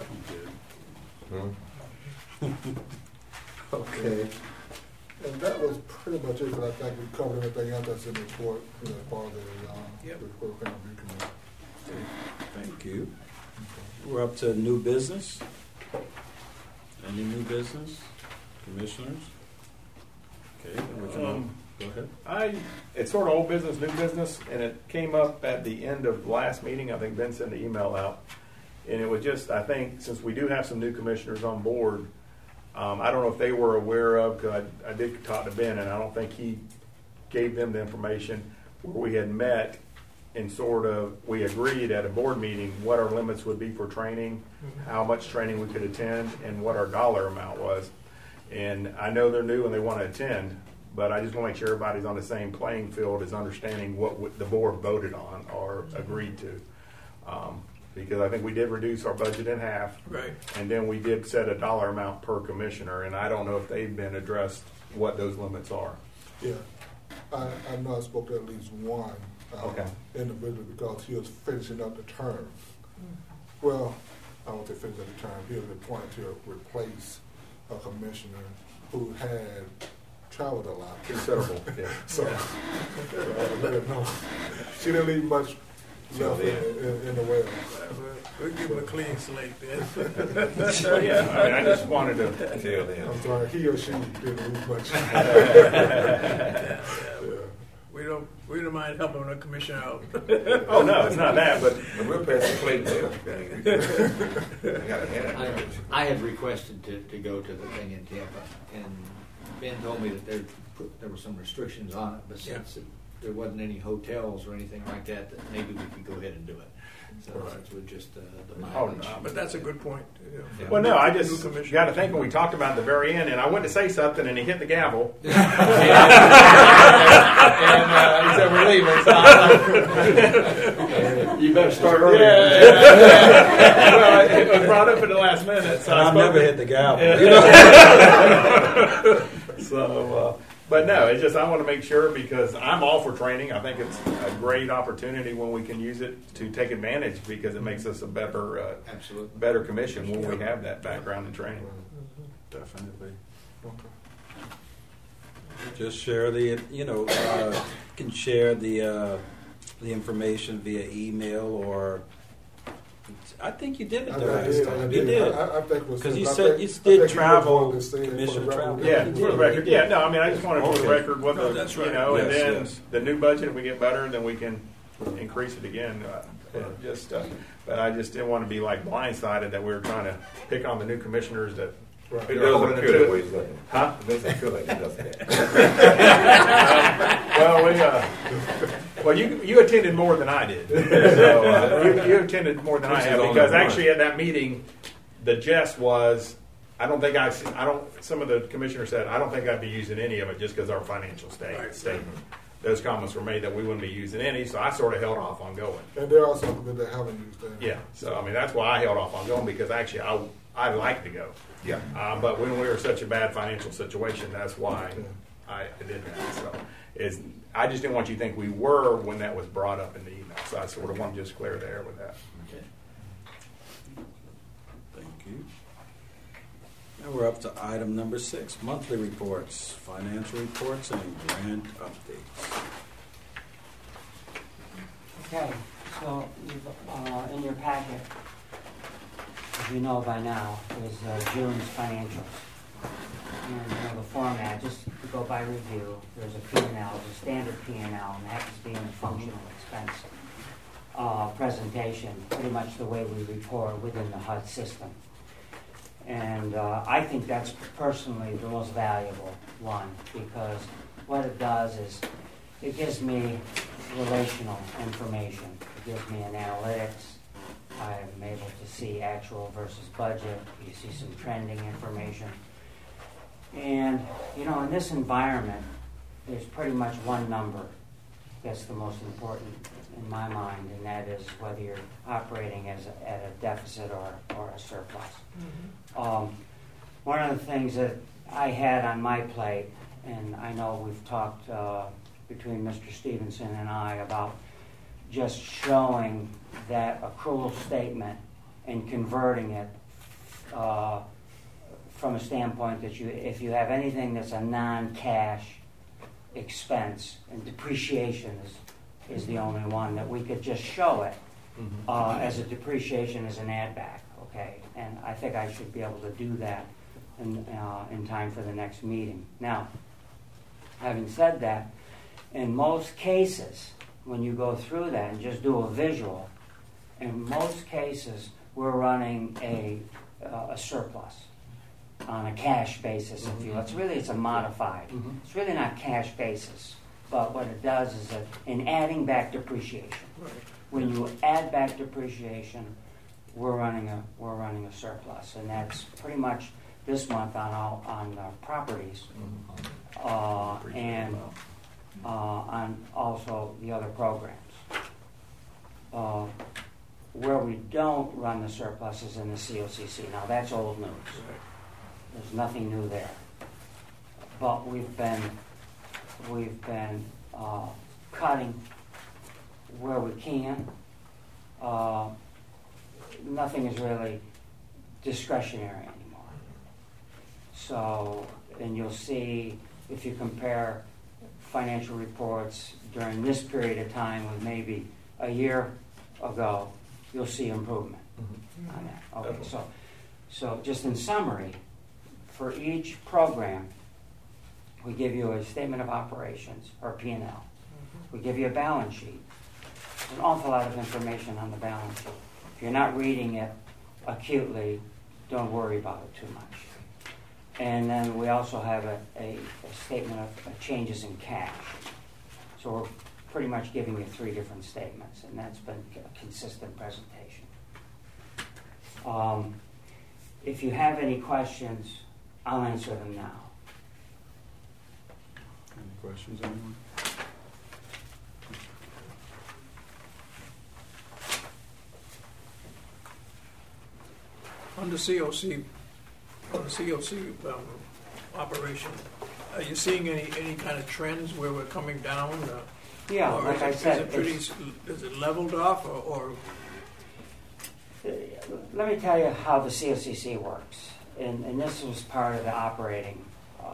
I'd be good. Okay. And that was pretty much it, but I think we covered everything else that's in the report, as part of the report kind of review committee. Thank you. We're up to new business. Any new business? Commissioners? Okay, then we can go ahead. It's sort of old business, new business, and it came up at the end of last meeting. I think Ben sent the email out. And it was just, I think, since we do have some new commissioners on board, I don't know if they were aware of, because I did talk to Ben, and I don't think he gave them the information where we had met and we agreed at a board meeting what our limits would be for training, how much training we could attend, and what our dollar amount was. And I know they're new and they want to attend, but I just want to make sure everybody's on the same playing field as understanding what the board voted on or agreed to. Because I think we did reduce our budget in half. Right. And then we did set a dollar amount per commissioner, and I don't know if they've been addressed what those limits are. Yeah. I know I spoke to at least one individual because he was finishing up the term. Well, I won't say finish up the term. He was appointed to replace a commissioner who had traveled a lot. Considerable, yeah. So, I let her know. She didn't leave much left in the well. We'll give him a clean slate then. I just wanted to tell them. I'm sorry, he or she didn't lose much. We don't mind helping a commissioner out. Oh no, it's not that, but we're passing plate there. I had requested to go to the thing in Tampa, and Ben told me that there were some restrictions on it, but since there wasn't any hotels or anything like that maybe we could go ahead and do it. So since we're just the mileage. But that's a good point. Yeah. Well, no, I just got to think when we talked about it at the very end, and I went to say something, and he hit the gavel. And he said, we're leaving. So you better start early. Well, it was brought up at the last minute. So I've never hit the gavel. But no, it's just I want to make sure because I'm all for training. I think it's a great opportunity when we can use it to take advantage because it makes us a better commission when we have that background in training. Definitely. Okay. Just share can share the information via email or. I think you did it the last time. You did. I think because you said you did travel, commission travel. Yeah, for the record. Yeah, no, I mean, I just wanted for the record what that's right. And then the new budget, if we get better, then we can increase it again. But I just didn't want to be like blindsided that we were trying to pick on the new commissioners that. Right. It doesn't feel that way, does it? Huh? It doesn't feel like it does that. Well, you attended more than I did. So, you attended more than I have because actually at that meeting, the jest was, some of the commissioners said, I don't think I'd be using any of it just because our financial statement. Those comments were made that we wouldn't be using any, so I sort of held off on going. And there are some that haven't used that. Yeah, so I mean, that's why I held off on going because actually I'd like to go. Yeah. But when we were in such a bad financial situation, that's why I did that. So I just didn't want you to think we were when that was brought up in the email. So I sort of want to just clear the air with that. Okay. Thank you. Now we're up to item number 6, monthly reports, financial reports, and grant updates. Okay, so in your packet, as you know by now, is June's financials. And the format, just to go by review. There's a P&L, there's a standard P&L, and it happens to be in a functional expense presentation, pretty much the way we report within the HUD system. And I think that's personally the most valuable one, because what it does is it gives me relational information. It gives me an analytics. I'm able to see actual versus budget. You see some trending information. And, you know, in this environment, there's pretty much one number that's the most important in my mind, and that is whether you're operating at a deficit or a surplus. Mm-hmm. One of the things that I had on my plate, and I know we've talked between Mr. Stevenson and I about just showing that accrual statement and converting it from a standpoint that if you have anything that's a non-cash expense, and depreciation is the only one that we could just show it as a depreciation as an add back, okay? And I think I should be able to do that in time for the next meeting. Now, having said that, in most cases, when you go through that and just do a visual, in most cases we're running a surplus on a cash basis, if you will. It's a modified. It's really not cash basis, but what it does is that in adding back depreciation, when you add back depreciation, we're running a surplus, and that's pretty much this month on properties, and on also the other programs. Where we don't run the surplus is in the COCC. Now that's old news. There's nothing new there. But we've been cutting where we can. Nothing is really discretionary anymore. So, and you'll see if you compare financial reports during this period of time with maybe a year ago, you'll see improvement on that. Okay, so just in summary, for each program, we give you a statement of operations, or P&L. We give you a balance sheet. An awful lot of information on the balance sheet. If you're not reading it acutely, don't worry about it too much. And then we also have a statement of changes in cash. So we're pretty much giving you 3 different statements, and that's been a consistent presentation. If you have any questions, I'll answer them now. Any questions, anyone? On the COC operation, are you seeing any kind of trends where we're coming down? Yeah, like I said, is it leveled off, or? Let me tell you how the COCC works, and this was part of the operating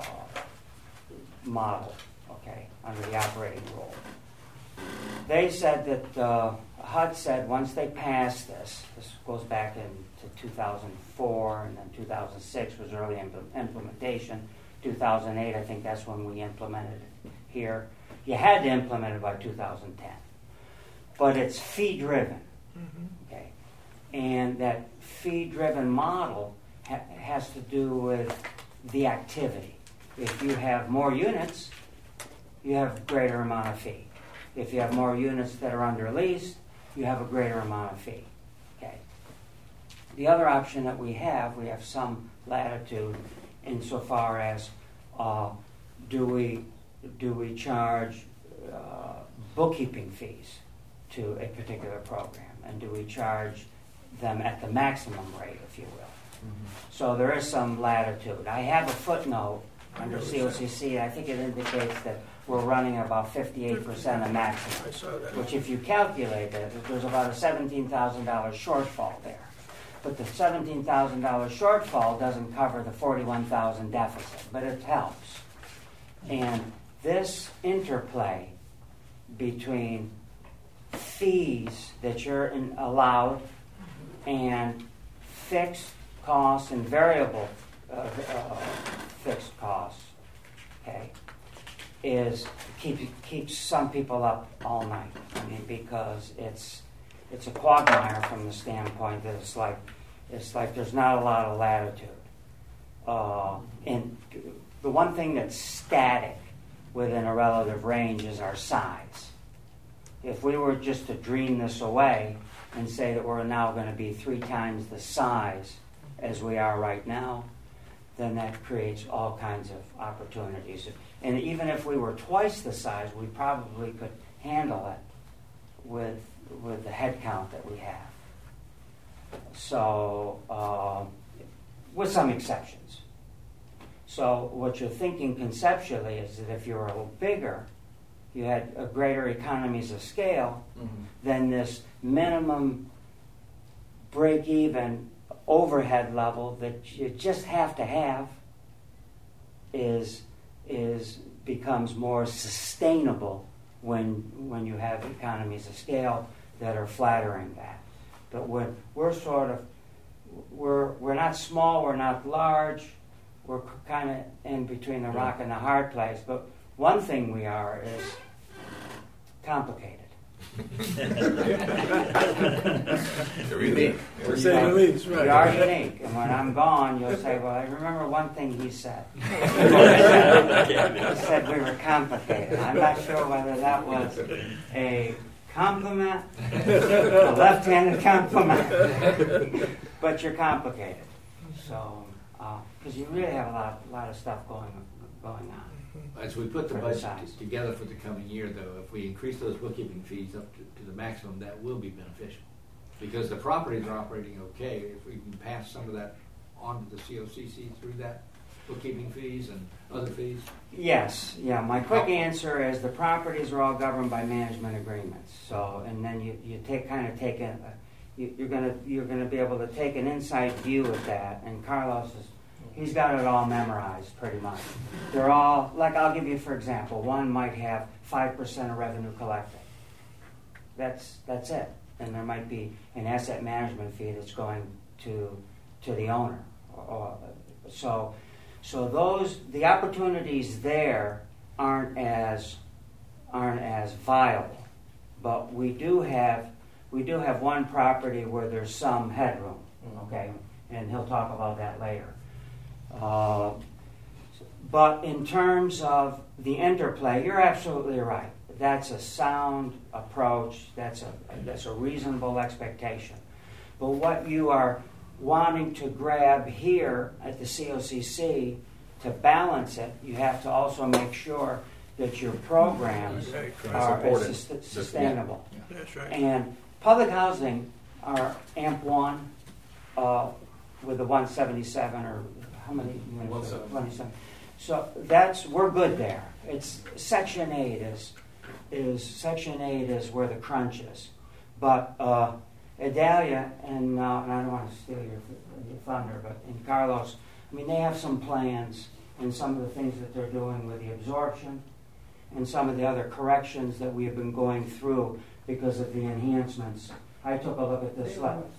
model, okay, under the operating rule. They said that HUD said once they passed this goes back into 2004, and then 2006 was early implementation. 2008, I think that's when we implemented it here. You had to implement it by 2010. But it's fee-driven, okay? And that fee-driven model has to do with the activity. If you have more units, you have a greater amount of fee. If you have more units that are under lease, you have a greater amount of fee. Okay. The other option that we have some latitude insofar as do we charge bookkeeping fees to a particular program, and do we charge them at the maximum rate, if you will. So there is some latitude. I have a footnote under COCC. I think it indicates that we're running about 58% of maximum, which if you calculate it, there's about a $17,000 shortfall there. But the $17,000 shortfall doesn't cover the $41,000 deficit, but it helps. And this interplay between fees that you're allowed and fixed costs and variable fixed costs keeps some people up all night. I mean, because it's a quagmire from the standpoint that it's like there's not a lot of latitude. And the one thing that's static within a relative range is our size. If we were just to dream this away and say that we're now going to be 3 times the size as we are right now, then that creates all kinds of opportunities. And even if we were twice the size, we probably could handle it with the head count that we have. So, with some exceptions. So what you're thinking conceptually is that if you were a little bigger, you had a greater economies of scale, then this minimum break-even overhead level that you just have to have becomes more sustainable when you have economies of scale that are flattering that. But when we're not small, we're not large, we're kind of in between the rock and the hard place. But one thing we are is complicated. Unique. We're saying the least, right? We are unique. And when I'm gone, you'll say, well, I remember one thing he said. He said we were complicated. I'm not sure whether that was a compliment, a left-handed compliment, but you're complicated. So, because you really have a lot of stuff going on. As we put the budget together for the coming year, though, if we increase those bookkeeping fees up to the maximum, that will be beneficial. Because the properties are operating okay. If we can pass some of that on to the COCC through that bookkeeping fees and other fees? Yes. Yeah. My quick answer is the properties are all governed by management agreements. So, and then you're gonna be able to take an inside view of that. And Carlos he's got it all memorized pretty much. They're all, like I'll give you for example, one might have 5% of revenue collected. That's it. And there might be an asset management fee that's going to the owner. So the opportunities there aren't as viable. But we do have one property where there's some headroom. Okay, and he'll talk about that later. But in terms of the interplay, you're absolutely right. That's a sound approach. That's a reasonable expectation. But what you are wanting to grab here at the COCC to balance it, you have to also make sure that your programs are sustainable. That's right. And public housing are AMP1 with the 177 or how many units? 177. So we're good there. It's Section 8 is where the crunch is. But Idalia and I don't want to steal your thunder, but in Carlos, I mean, they have some plans and some of the things that they're doing with the absorption and some of the other corrections that we have been going through because of the enhancements. I took a look at this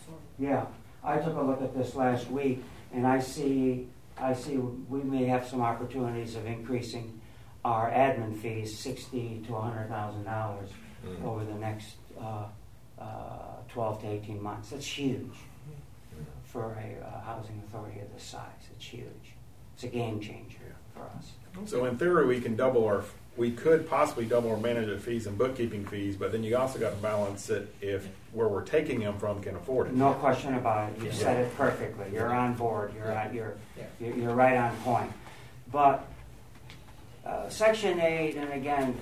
last week, and I see we may have some opportunities of increasing our admin fees $60,000 to $100,000 over the next 12 to 18 months. That's huge for a housing authority of this size. It's huge. It's a game changer for us. So in theory, we could possibly double our manager fees and bookkeeping fees, but then you also got to balance it if where we're taking them from can afford it. No question about it. You said it perfectly. You're on board. You're right on point. But Section 8, and again,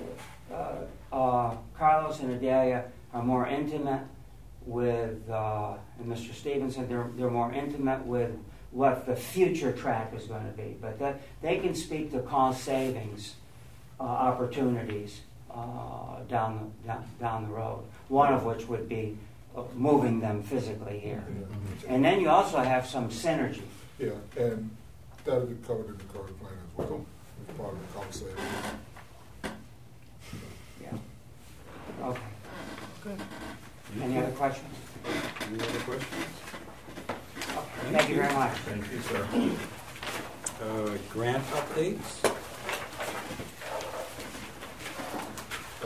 Carlos and Idalia are more intimate with, and Mr. Stevenson, they're more intimate with what the future track is going to be. But that they can speak to cost savings opportunities down the road. One of which would be moving them physically here. And then you also have some synergy. Yeah, and that'll be covered in the current plan as well. As part of the cost savings. Yeah. Okay. Good. Any other questions? Any other questions? Okay. Thank you very much. Thank you, sir. Grant updates.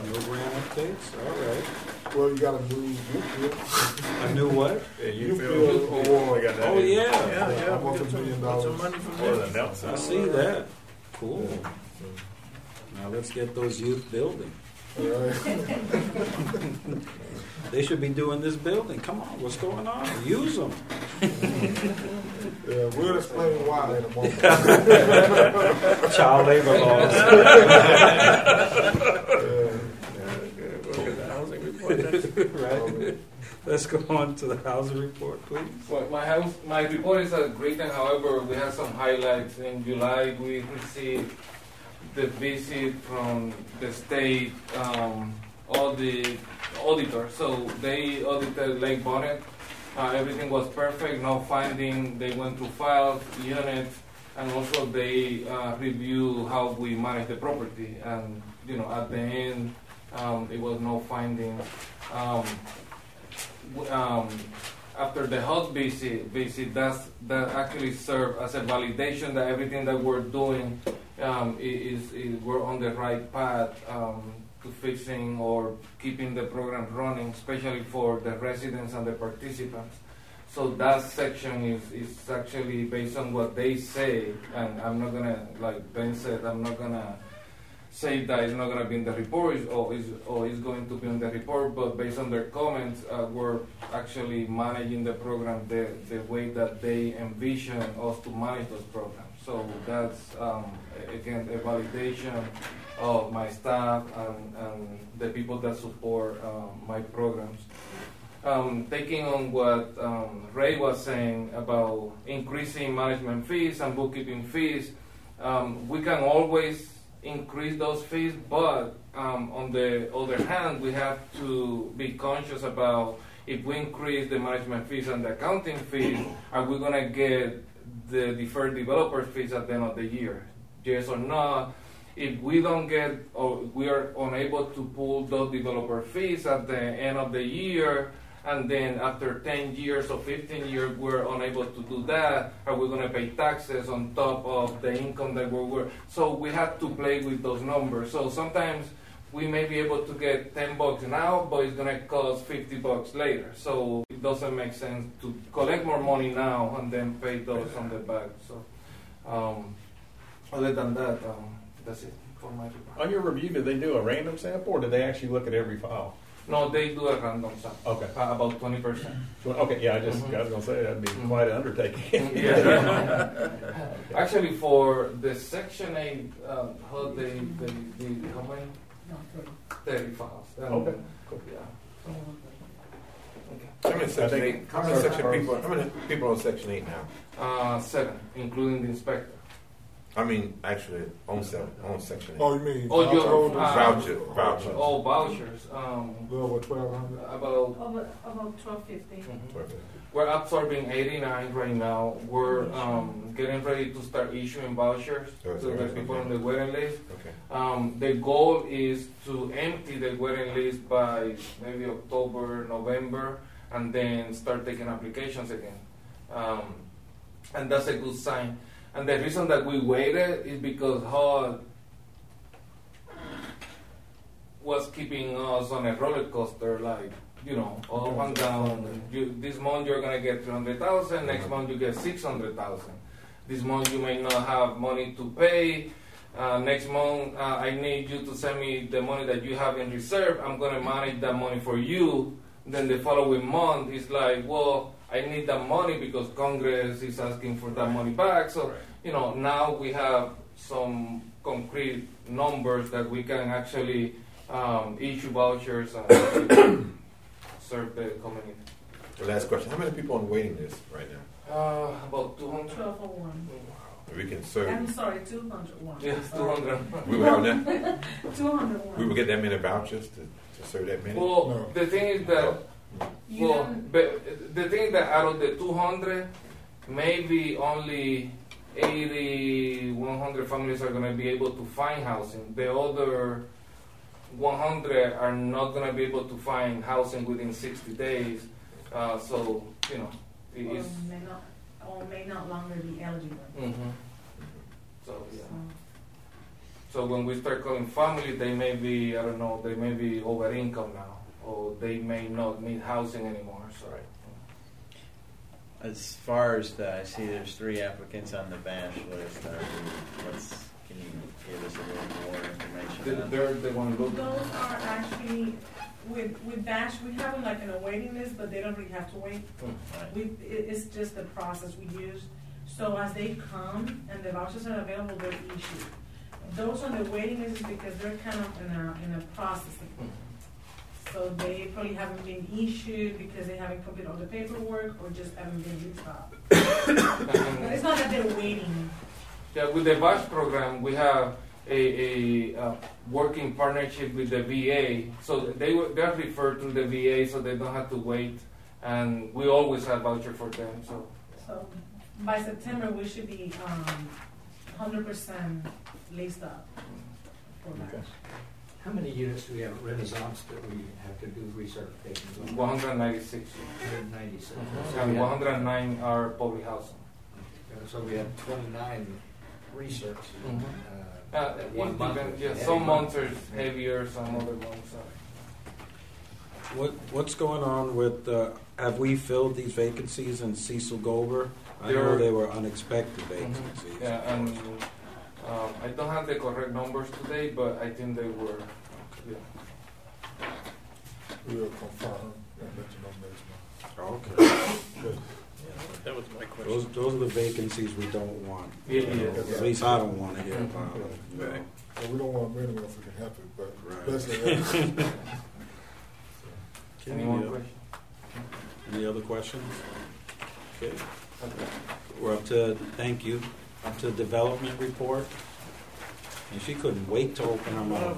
No grant updates? All right. Well, you got a new youth field. I knew what? Yeah, you Youth feel field award. we got that Oh, in. yeah. Yeah, Almost we $1 got million. some money from Or there. the Nelson. I see that. Cool. Now let's get those youth building. All right. They should be doing this building. Come on, what's going on? Use them. Yeah, we'll explain why in a moment. Child labor laws. Look at the housing report next. Right. Let's go on to the housing report, please. Well, my report is great, and however, we have some highlights. In July, we received the visit from the state auditor. So they audited Lake Bonnet. Everything was perfect, no finding. They went through files, units, and also they review how we manage the property. And at the end, it was no finding. After the HUD visit that actually served as a validation that everything that we're doing is we're on the right path to fixing or keeping the program running, especially for the residents and the participants. So that section is actually based on what they say, and I'm not gonna, like Ben said, I'm not gonna say that it's not gonna be in the report or it's going to be in the report, but based on their comments, we're actually managing the program the way that they envision us to manage those programs. So that's again a validation of my staff and the people that support my programs. Taking on what Ray was saying about increasing management fees and bookkeeping fees, we can always increase those fees, but on the other hand, we have to be conscious about if we increase the management fees and the accounting fees, are we going to get the deferred developer fees at the end of the year? Yes or no? If we don't get, or we are unable to pull those developer fees at the end of the year, and then after 10 years or 15 years we're unable to do that, are we going to pay taxes on top of the income that we're so we have to play with those numbers. So sometimes we may be able to get $10 now, but it's going to cost $50 later. So it doesn't make sense to collect more money now and then pay those on the back. So other than that, that's it for my report. On your review, did they do a random sample, or did they actually look at every file? No, they do a random sample. Okay. About 20%. Okay, yeah, I was going to say that'd be quite an undertaking. Yeah. Actually, for the Section 8, how they how many? 30 files. Okay. Cool. Yeah. How many Section 8? How many people on Section 8 now? 7, including the inspector. I mean, actually, on Section 8. Oh, you mean vouchers? Oh, vouchers. Over 1,200. About 1,250. We're absorbing 89 right now. We're getting ready to start issuing vouchers to the people on the waiting list. Okay. The goal is to empty the waiting list by maybe October, November, and then start taking applications again. And that's a good sign. And the reason that we waited is because HUD was keeping us on a roller coaster, like, up and down. This month you're going to get 300,000, next month you get 600,000. This month you may not have money to pay. Next month I need you to send me the money that you have in reserve. I'm going to manage that money for you. Then the following month it's like, well, I need that money because Congress is asking for that money back. So, now we have some concrete numbers that we can actually issue vouchers and serve the community. The last question. How many people on the waiting list right now? About 200. 1,201. We can serve. I'm sorry, 201. Yes, 200. We will have that? 201. We will get that many vouchers to serve that many? Well, the thing is that the thing is that out of the 200, maybe only 80, 100 families are going to be able to find housing. The other 100 are not going to be able to find housing within 60 days. So, it is. Or may not longer be eligible. Mm-hmm. So, yeah. So when we start calling family, they may be, I don't know, they may be over income now, or they may not need housing anymore. So. Right. As far as I see there's 3 applicants on the BASH list. Can you give us a little more information? They're the one looking. Those are actually, with BASH, we have them like in a waiting list, but they don't really have to wait. Right. It's just the process we use. So as they come and the vouchers are available, they're issued. Those on the waiting list is because they're kind of in a processing. So they probably haven't been issued because they haven't completed all the paperwork or just haven't been used up. But it's not that they're waiting. Yeah, with the BASH program, we have a working partnership with the VA. So they're referred to the VA, so they don't have to wait. And we always have voucher for them. So by September, we should be 100% leased up for that. Okay. How many units do we have at Renaissance that we have to do recertifications on? 196. 196. And 109 are public housing. So we have 29 research. One month. Yeah, some months are heavier, some other ones are. What's going on with? Have we filled these vacancies in Cecil Gober? I know they were unexpected vacancies. Yeah, and I don't have the correct numbers today, but I think they were. Yeah. We'll confirm and let you know next month. Okay. Good. That was my question. Those are the vacancies we don't want. Yeah. At least I don't want to hear about it. Right. Well, we don't want many if we can help it, but Right. best of all. Any more questions? Any other questions? Okay. We're up to, thank you, up to development report. And she couldn't wait to open her mouth.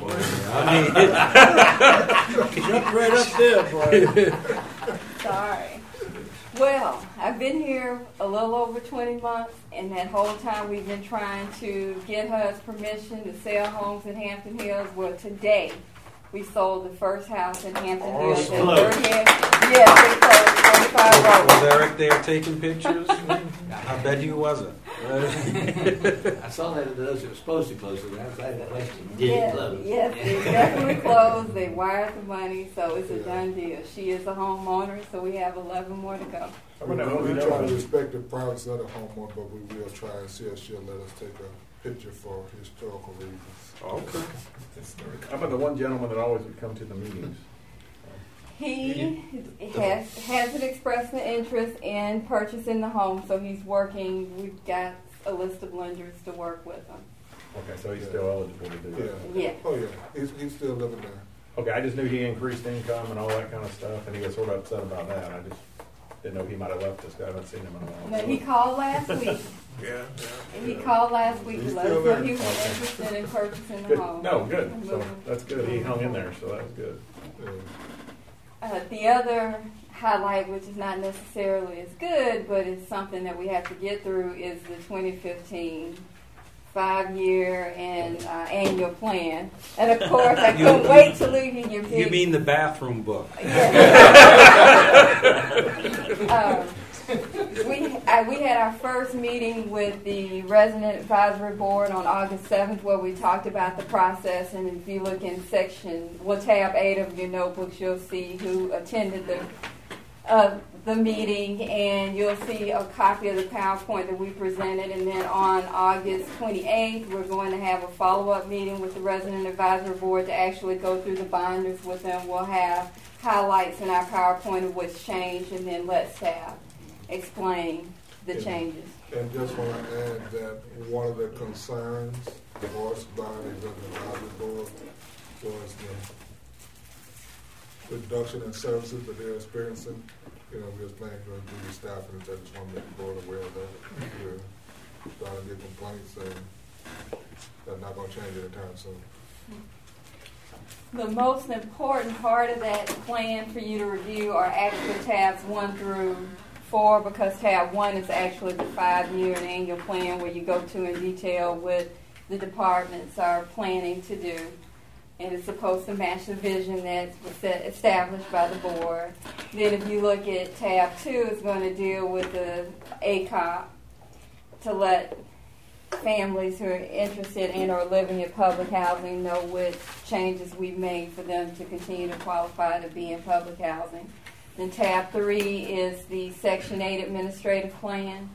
Jump right up there, boy. Sorry. Well, I've been here a little over 20 months, and that whole time we've been trying to get her permission to sell homes in Hampton Hills. Well, today we sold the first house in Hampton Hills. Yes, we closed 45 Road. Was Eric there taking pictures? I bet he wasn't. I saw that it was supposed to close, so I had that question. Did it close? Yes, it definitely closed. They wired the money, so it's a done deal. She is a homeowner, so we have 11 more to go. We try to respect the privacy of the homeowner, but we will try and see if she'll let us take a picture for historical reasons. Okay. How about the one gentleman that always would come to the meetings? He hasn't expressed an interest in purchasing the home, so he's working. We've got a list of lenders to work with him. Okay, so he's still eligible to do that. Yeah. Oh, yeah. He's still living there. Okay, I just knew he increased income and all that kind of stuff, and he was sort of upset about that. I just didn't know he might have left us. I haven't seen him in a while. No, he called last week. He called last week to let us know he was interested in purchasing the Good. home. No, good. So that's good. He hung in there, so that was good. The other highlight, which is not necessarily as good, but it's something that we have to get through, is the 2015 5-year and annual plan. And of course, I couldn't wait to leave you your big... You mean the bathroom book? We had our first meeting with the Resident Advisory Board on August 7th, where we talked about the process. And if you look in tab 8 of your notebooks, you'll see who attended the meeting, and you'll see a copy of the PowerPoint that we presented. And then on August 28th, we're going to have a follow-up meeting with the Resident Advisory Board to actually go through the binders with them. We'll have highlights in our PowerPoint of what's changed, and then let staff explain the changes. And just want to add that one of the concerns voiced by the Resident Advisory Board was the reduction in services that they're experiencing. We was planning to do the staffing, so I just want to make the board aware of that. We're starting to get complaints, and that's not going to change anytime soon. The most important part of that plan for you to review are actually tabs 1 through 4, because tab 1 is actually the 5-year and annual plan, where you go to in detail what the departments are planning to do. And it's supposed to match the vision that was established by the board. Then if you look at tab 2, it's going to deal with the ACOP to let families who are interested in or living in public housing know what changes we've made for them to continue to qualify to be in public housing. Then tab 3 is the Section 8 administrative plan.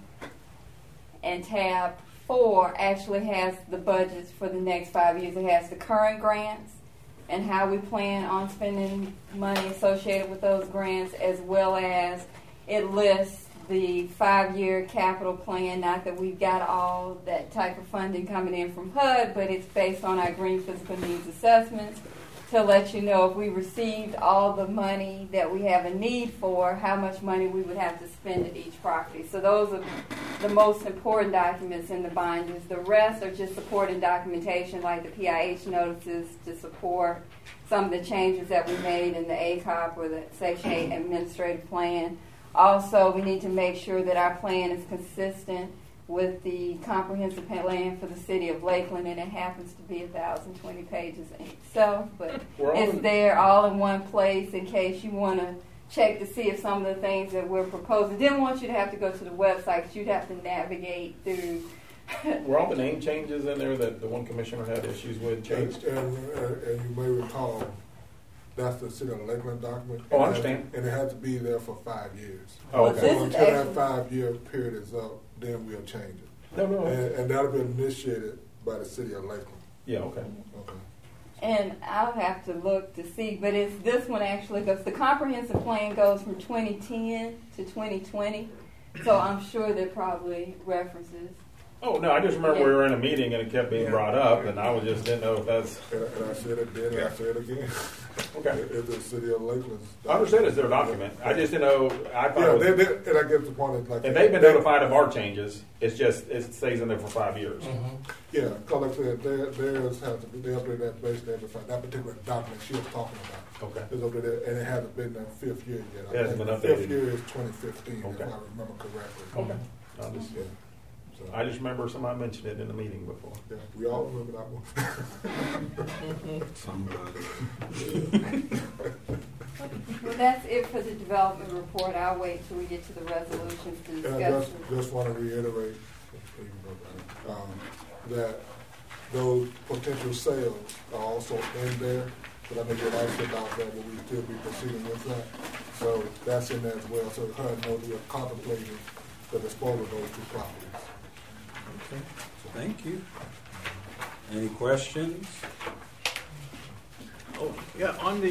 And tab 4 actually has the budgets for the next 5 years. It has the current grants and how we plan on spending money associated with those grants, as well as it lists the 5-year capital plan. Not that we've got all that type of funding coming in from HUD, but it's based on our green physical needs assessments to let you know if we received all the money that we have a need for, how much money we would have to spend at each property. So those are the most important documents in the binders. The rest are just supporting documentation like the PIH notices to support some of the changes that we made in the ACOP or the Section 8 administrative plan. Also, we need to make sure that our plan is consistent with the comprehensive plan for the city of Lakeland, and it happens to be 1,020 pages in itself, but it's there all in one place in case you want to check to see if some of the things that we're proposing. Didn't want you to have to go to the website because you'd have to navigate through. Were all the name changes in there that the one commissioner had issues with changed? And you may recall, that's the City of Lakeland document. Oh, I understand. And it has to be there for 5 years. Oh, okay. So until that 5-year period is up, then we'll change it. No. And that'll be initiated by the City of Lakeland. Yeah, okay. And I'll have to look to see, but it's this one actually goes, the comprehensive plan goes from 2010 to 2020, so I'm sure there are probably references. Oh, no, I just remember we were in a meeting and it kept being brought up, and I just didn't know if that's... And I said it then, and I said it again. Okay. It's the City of Lakeland's document. I understand it's their document. I just didn't know... I thought and I guess the point is like... And they've been notified of our changes. It's just, it stays in there for 5 years. Mm-hmm. Yeah, because like I said, theirs has to be, they update that based on that particular document she was talking about. Okay. It's up there, and it hasn't been in the 5th year yet. It hasn't been updated. The 5th year is 2015, okay. if I remember correctly. Okay. I just remember somebody mentioned it in the meeting before. Yeah, we all remember that one. Somebody. Well, that's it for the development report. I'll wait till we get to the resolutions to discuss. I just want to reiterate that those potential sales are also in there, but I think it also about that will we still be proceeding with that. So that's in there as well. So HUD knows we are contemplating the disposal of those 2 properties. Okay, thank you. Any questions? Oh, yeah, on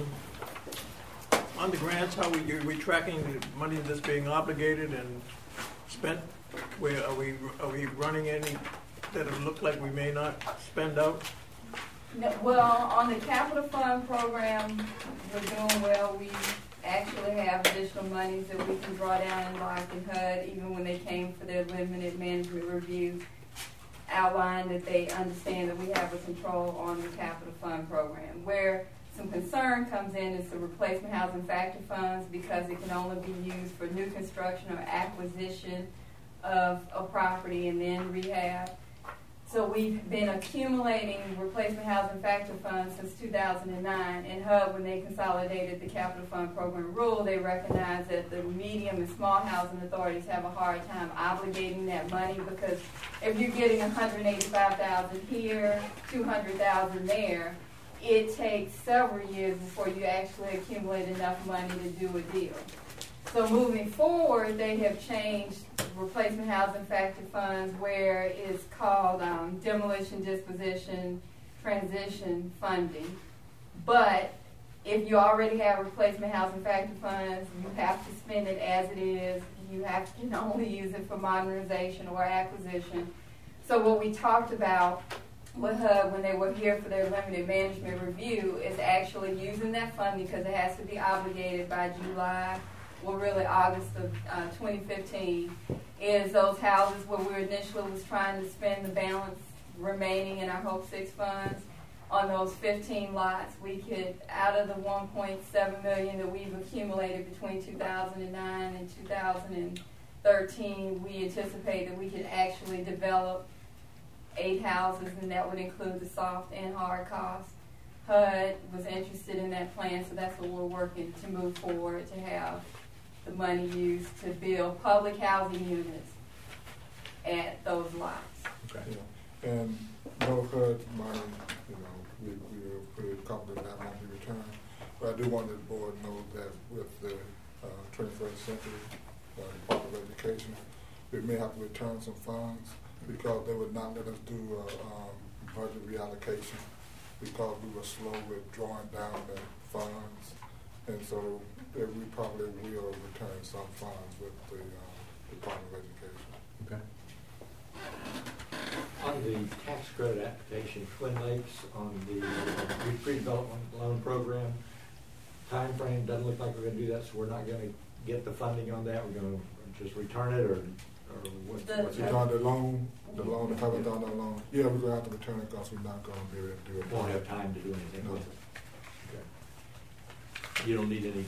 the grants, how we tracking the money that's being obligated and spent? Are we running any that look like we may not spend out? No, well, on the capital fund program, we're doing well. We actually have additional monies that we can draw down in Lock and HUD, even when they came for their limited management review, outlined that they understand that we have a control on the capital fund program. Where some concern comes in is the replacement housing factor funds, because it can only be used for new construction or acquisition of a property and then rehab. So we've been accumulating replacement housing factor funds since 2009. And HUD, when they consolidated the capital fund program rule, they recognized that the medium and small housing authorities have a hard time obligating that money, because if you're getting $185,000 here, $200,000 there, it takes several years before you actually accumulate enough money to do a deal. So moving forward, they have changed replacement housing factor funds, where it's called demolition, disposition, transition funding. But if you already have replacement housing factor funds, you have to spend it as it is. You can only use it for modernization or acquisition. So what we talked about with HUD when they were here for their limited management review is actually using that funding, because it has to be obligated by July, well, really August of 2015, is those houses where we initially was trying to spend the balance remaining in our Hope 6 funds on those 15 lots. We could, out of the $1.7 million that we've accumulated between 2009 and 2013, we anticipate that we could actually develop 8 houses, and that would include the soft and hard costs. HUD was interested in that plan, so that's what we're working to move forward, to have the money used to build public housing units at those lots. Okay. Yeah. And no HUD money, we're pretty confident that won't be returned. But I do want the board to know that with the 21st century Department of Education, we may have to return some funds because they would not let us do a budget reallocation because we were slow with drawing down the funds. And so we probably will return some funds with the Department of Education. Okay. On the tax credit application, Twin Lakes, on the pre-development loan program, time frame doesn't look like we're going to do that, so we're not going to get the funding on that. We're going to just return it, or what's return the loan, the $500 loan. Yeah, we're going to have to return it because we're not going to be able to do it. Won't have time to do anything with it. Okay. You don't need any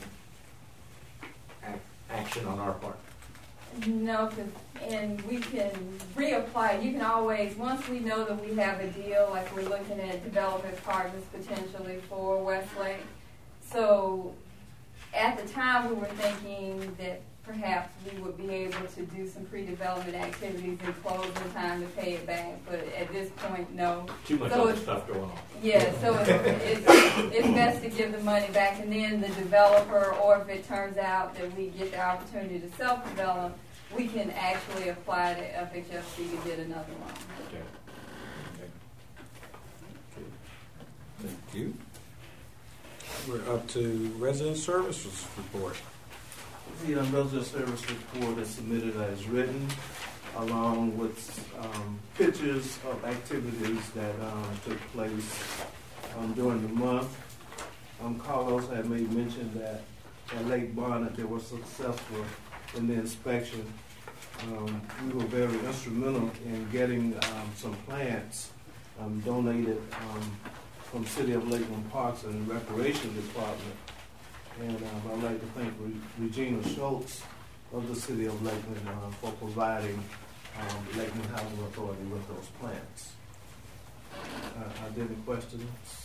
action on our part. No, and we can reapply. You can always, once we know that we have a deal, like we're looking at development partners potentially for Westlake. So at the time we were thinking that perhaps we would be able to do some pre-development activities and close in time to pay it back. But at this point, no. Too much other stuff going on. Yeah, so it's best to give the money back, and then the developer, or if it turns out that we get the opportunity to self-develop, we can actually apply to FHFC to get another loan. Okay. Thank you. We're up to resident services report. The resident service report is submitted as written, along with pictures of activities that took place during the month. Carlos had made mention that at Lake Bonnet they were successful in the inspection. We were very instrumental in getting some plants donated from City of Lakeland Parks and Recreation Department. And I'd like to thank Regina Schultz of the City of Lakeland for providing Lakeland Housing Authority with those plants. Are there any questions?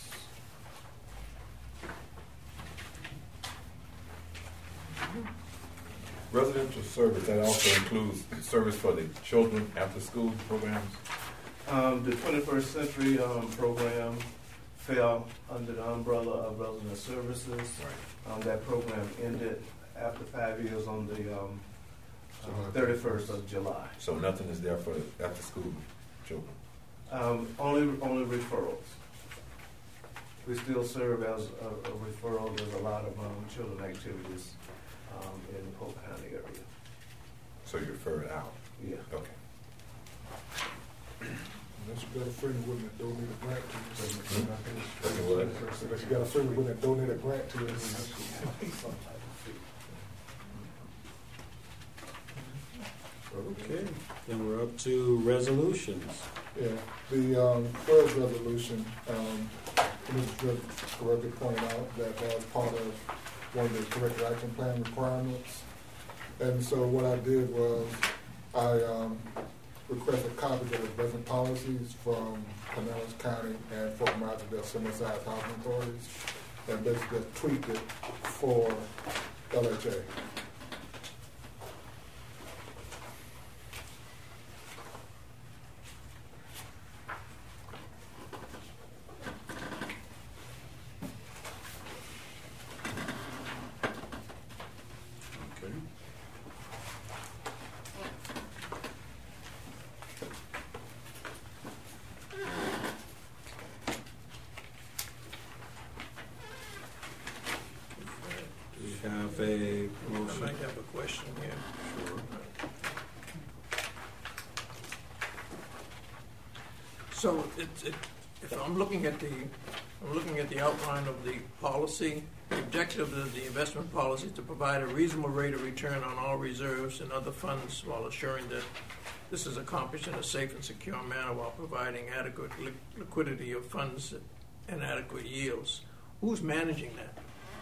Residential service, that also includes service for the children after school programs? The 21st Century program fell under the umbrella of resident services. Right. That program ended after 5 years on the 31st of July. So nothing is there for after school children? Only referrals. We still serve as a referral. There's a lot of children activities in the Polk County area. So you refer it out? Yeah. Okay. Unless you got a friend with that donate a grant to you. Unless you got a friend with that donate a grant to you. Okay, then we're up to resolutions. Yeah, the first resolution, Mr. correctly pointed out that was part of one of the corrective action plan requirements. And so what I did was I requested copies of the investment policies from Pinellas County and Fort Myers, their similar-sized housing authorities, and basically just tweaked it for LHA. Have a motion. I might have a question here. Sure. So if I'm looking at the outline of the policy, the objective of the investment policy is to provide a reasonable rate of return on all reserves and other funds while assuring that this is accomplished in a safe and secure manner while providing adequate liquidity of funds and adequate yields. Who's managing that?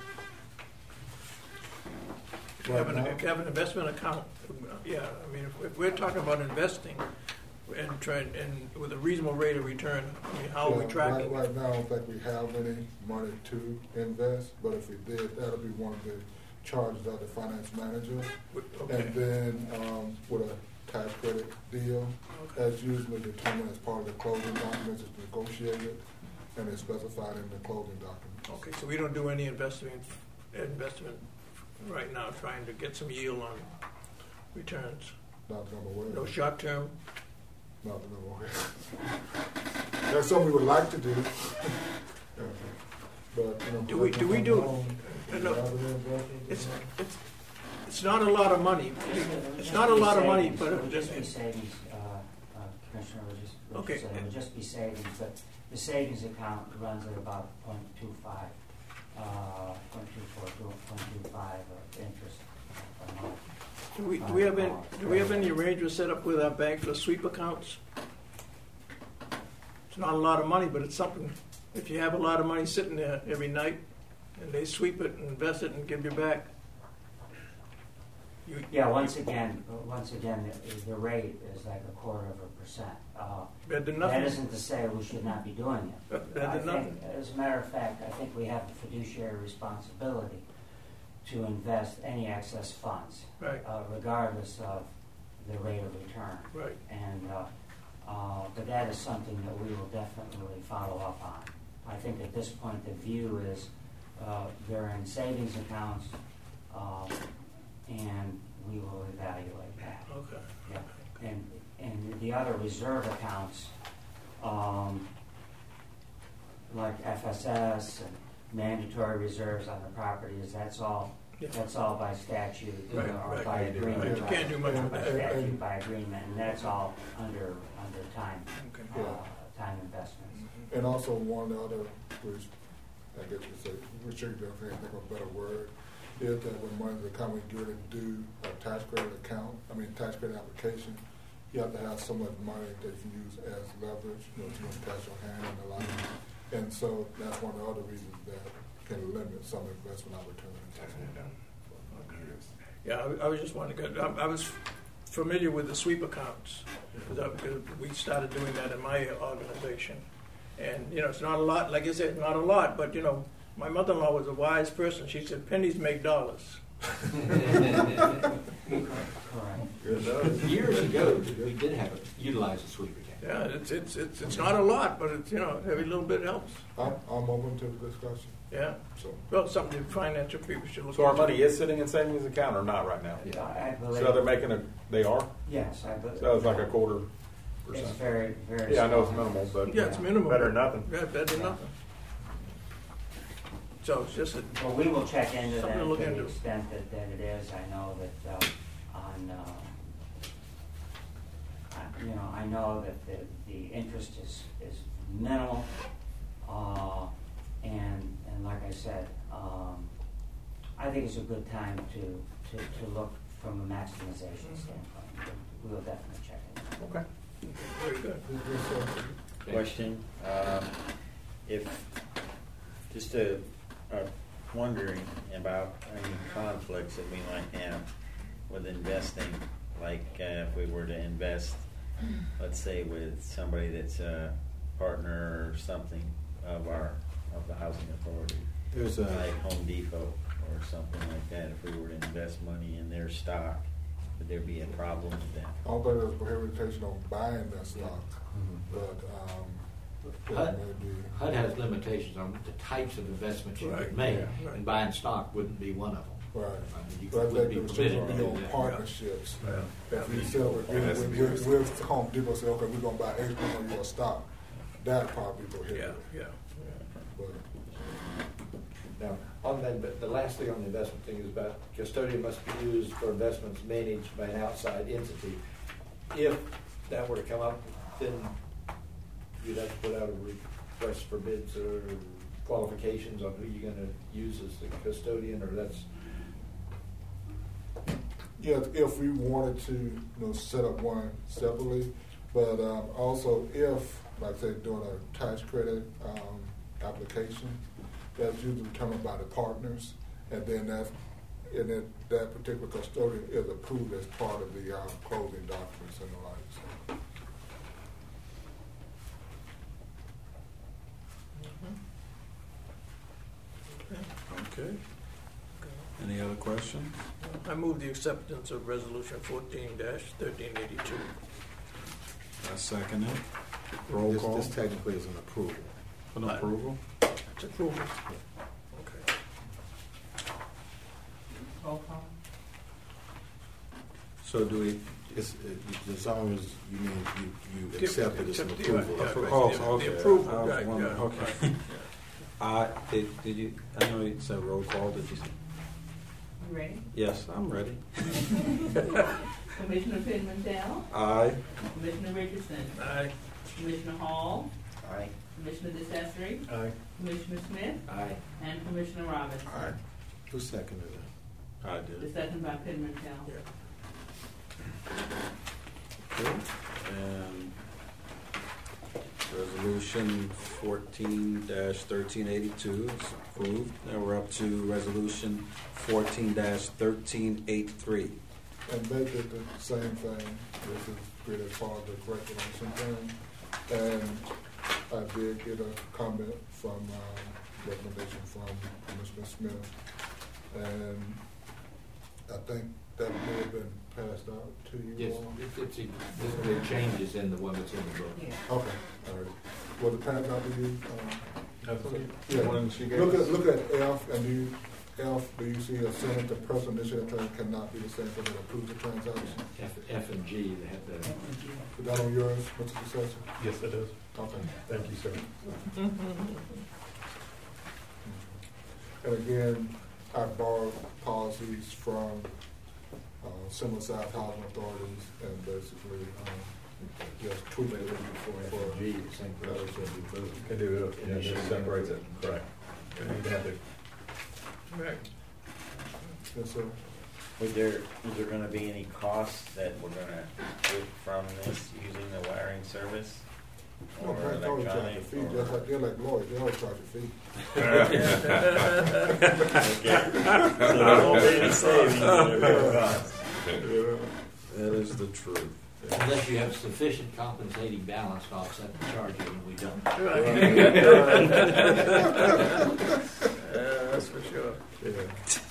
If you have an investment account, yeah. I mean, if we're talking about investing and with a reasonable rate of return, I mean, how are we tracking? Right now, I don't think we have any money to invest, but if we did, that'll be one of the charges of the finance manager. Okay. And then with a tax credit deal. That's usually determined as part of the closing documents. It's negotiated and it's specified in the closing documents. Okay, so we don't do any investment right now, trying to get some yield on returns. Not that I'm aware of. No short term. Not that I'm aware of. That's something we would like to do. But you know, Do we do? No, it's not a lot of money. It's not a lot of money, but it would just be savings. Commissioner, it would just be savings, but the savings account runs at about 0.25, 0.25 of interest per month. Do we have any arrangements set up with our bank for sweep accounts? It's not a lot of money, but it's something. If you have a lot of money sitting there every night, and they sweep it and invest it and give you back. Once again, the rate is like 0.25%. Better than nothing. That isn't to say we should not be doing it. Better than nothing. As a matter of fact, I think we have the fiduciary responsibility to invest any excess funds, right. Regardless of the rate of return. Right. And but that is something that we will definitely follow up on. I think at this point the view is they're in savings accounts, and we will evaluate that. Okay. Yeah. And the other reserve accounts, like FSS and mandatory reserves on the properties, that's all by statute or by agreement. You can't do much with that. By statute, by agreement, and that's all under time time investments. And also one other, which I guess you say, restricted, I think of a better word, is that when money is coming good and due a tax credit tax credit application, you have to have so much money that you can use as leverage, to cash on hand and the like. And so that's one of the other reasons that can limit some investment opportunities. Yeah, I was just wondering. I was familiar with the sweep accounts because we started doing that in my organization, and it's not a lot. Like I said, not a lot, but my mother-in-law was a wise person. She said, "Pennies make dollars." Years ago, we did have utilize a sweep account. Yeah, it's not a lot, but it's every little bit helps. I'm open to the discussion. Yeah. Well, something the financial people should look. So our money is sitting in savings account or not right now? Yeah, I believe. So they're making they are. Yes, I believe. So it's like 0.25%. It's very, very. Yeah, I know it's minimal, but it's minimal. Better than nothing. Yeah, better than nothing. So it's just well, we will check into that to the extent that it is. I know that I know that the interest is minimal, and like I said, I think it's a good time to look from a maximization standpoint. We will definitely check it. Okay. Very good. Question: wondering about any conflicts that we might have with investing, like if we were to invest, let's say, with somebody that's a partner or something of the housing authority, like Home Depot or something like that. If we were to invest money in their stock, would there be a problem with that? I don't think there's prohibition on buying that stock, but HUD has limitations on the types of investments you could make, and buying stock wouldn't be one of them. Right. You But I wouldn't think be the permitted restriction to would be do on that. partnerships. Yeah. If we sell it, we'll Home Depot say, okay, we're going to buy X percent of your stock. That probably prohibited. Yeah. But Now, on that, the last thing on the investment thing is about custodian must be used for investments managed by an outside entity. If that were to come up, then you'd have to put out a request for bids or qualifications on who you're going to use as the custodian, or that's... yeah, if we wanted to set up one separately, but also if, like I said, doing a tax credit application, that's usually determined by the partners, and then that particular custodian is approved as part of the closing documents and the like. Okay. Any other questions? I move the acceptance of resolution 14-1382. I second it. Roll call. This technically is an approval. An approval? It's approval. Okay. Roll call. So do we? As long as you mean you accept it as an Accept the- approval. yeah, Okay. the approval, I was right, wondering, yeah, okay. right. Did you? I know you said roll call. Did you say? You ready? Yes, I'm ready. Commissioner Pittman-Dell, Aye. Commissioner Richardson, Aye. Commissioner Hall, Aye. Commissioner DeCesare, Aye. Commissioner Smith, Aye. and Commissioner Roberts. Aye. Who seconded it? I did. The second by Pittman-Dell. Yeah. Okay. And resolution 14-1382 is approved. Now we're up to resolution 14-1383. And they did the same thing. This is really part of the regulation thing. And I did get a comment from, recommendation from Commissioner Smith. And I think that may have been passed out to you Yes, all. the changes in the one that's in the book. Yeah. Okay, all right. Was it passed out to you? Absolutely. Yeah. The one she gave Look us. at F, and do you see a sentence, the person initiating the transaction cannot be the same person that approves the transaction? F and G, they have the. Is that on yours, Mr. Successor? Yes, it is. Okay. Thank you, sir. And again, I borrowed policies from similar sized housing authorities and basically just tweaked it For F and G, the same person should be moved. Can do it. Yeah, it separates it. Correct. You need to have the Correct. Yes, sir. Is there going to be any costs that we're going to get from this using the wiring service? No, banks always charge a fee, just like they're like lawyers, they always charge a fee. That is the truth. Unless you have sufficient compensating balance to offset the charge, and we don't. That's for sure. Yeah.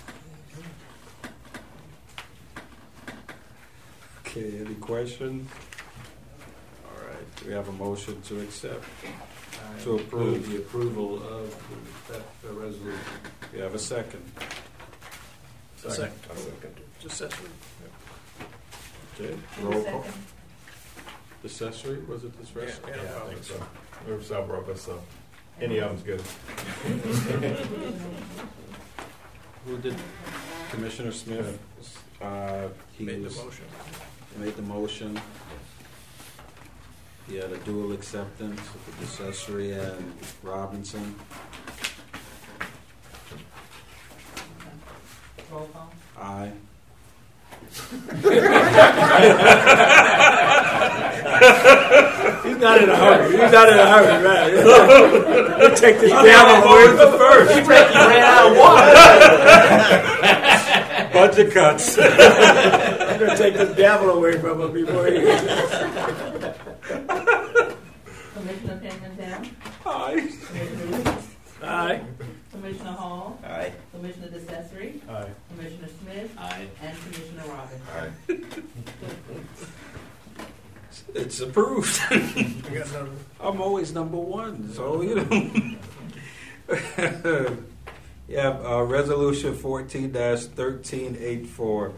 Okay, any questions? All right, we have a motion to accept. To approve. The approval of that resolution. We have a second. Second. A second. Accessory. Okay, roll call. Accessory, was it this rest? Yeah, I think so. We're South so any of them's good. Who did? Commissioner Smith. He Made the was- motion. Made the motion. He had a dual acceptance of the accessory and Robinson. Roll call. Aye. He's not in a hurry. Right? You take this down away from first. You ran out of water. Bunch of cuts. I'm going to take this gavel away from him before he gets Commissioner Pittman-Dell, Aye. Commissioner Richardson, Aye. Commissioner Hall, Aye. Commissioner DeCesare, Aye. Commissioner Smith, Aye. and Commissioner Roberts. Aye. It's approved. I'm always number one, so you know. Yeah, resolution 14-1384.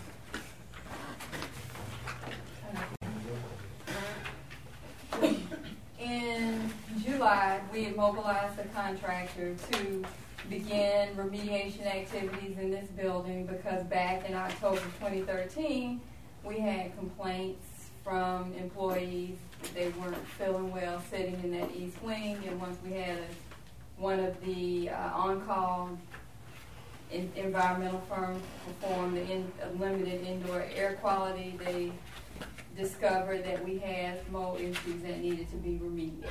In July, we had mobilized a contractor to begin remediation activities in this building because back in October 2013, we had complaints from employees that they weren't feeling well sitting in that east wing, and once we had one of the on-call environmental firms perform the limited indoor air quality, they discovered that we had mold issues that needed to be remediated.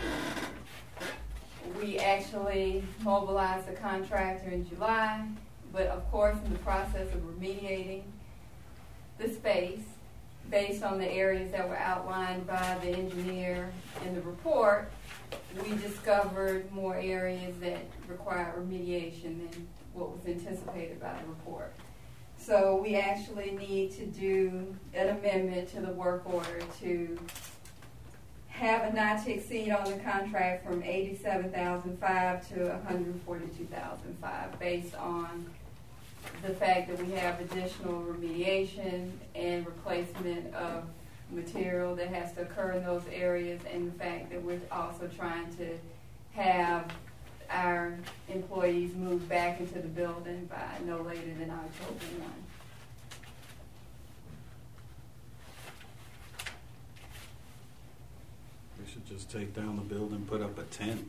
We actually mobilized a contractor in July, but of course in the process of remediating the space, based on the areas that were outlined by the engineer in the report, we discovered more areas that required remediation than what was anticipated by the report. So we actually need to do an amendment to the work order to have a not to exceed on the contract from $87,500 to $142,500 based on the fact that we have additional remediation and replacement of material that has to occur in those areas, and the fact that we're also trying to have our employees move back into the building by no later than October 1. We should just take down the building, put up a tent.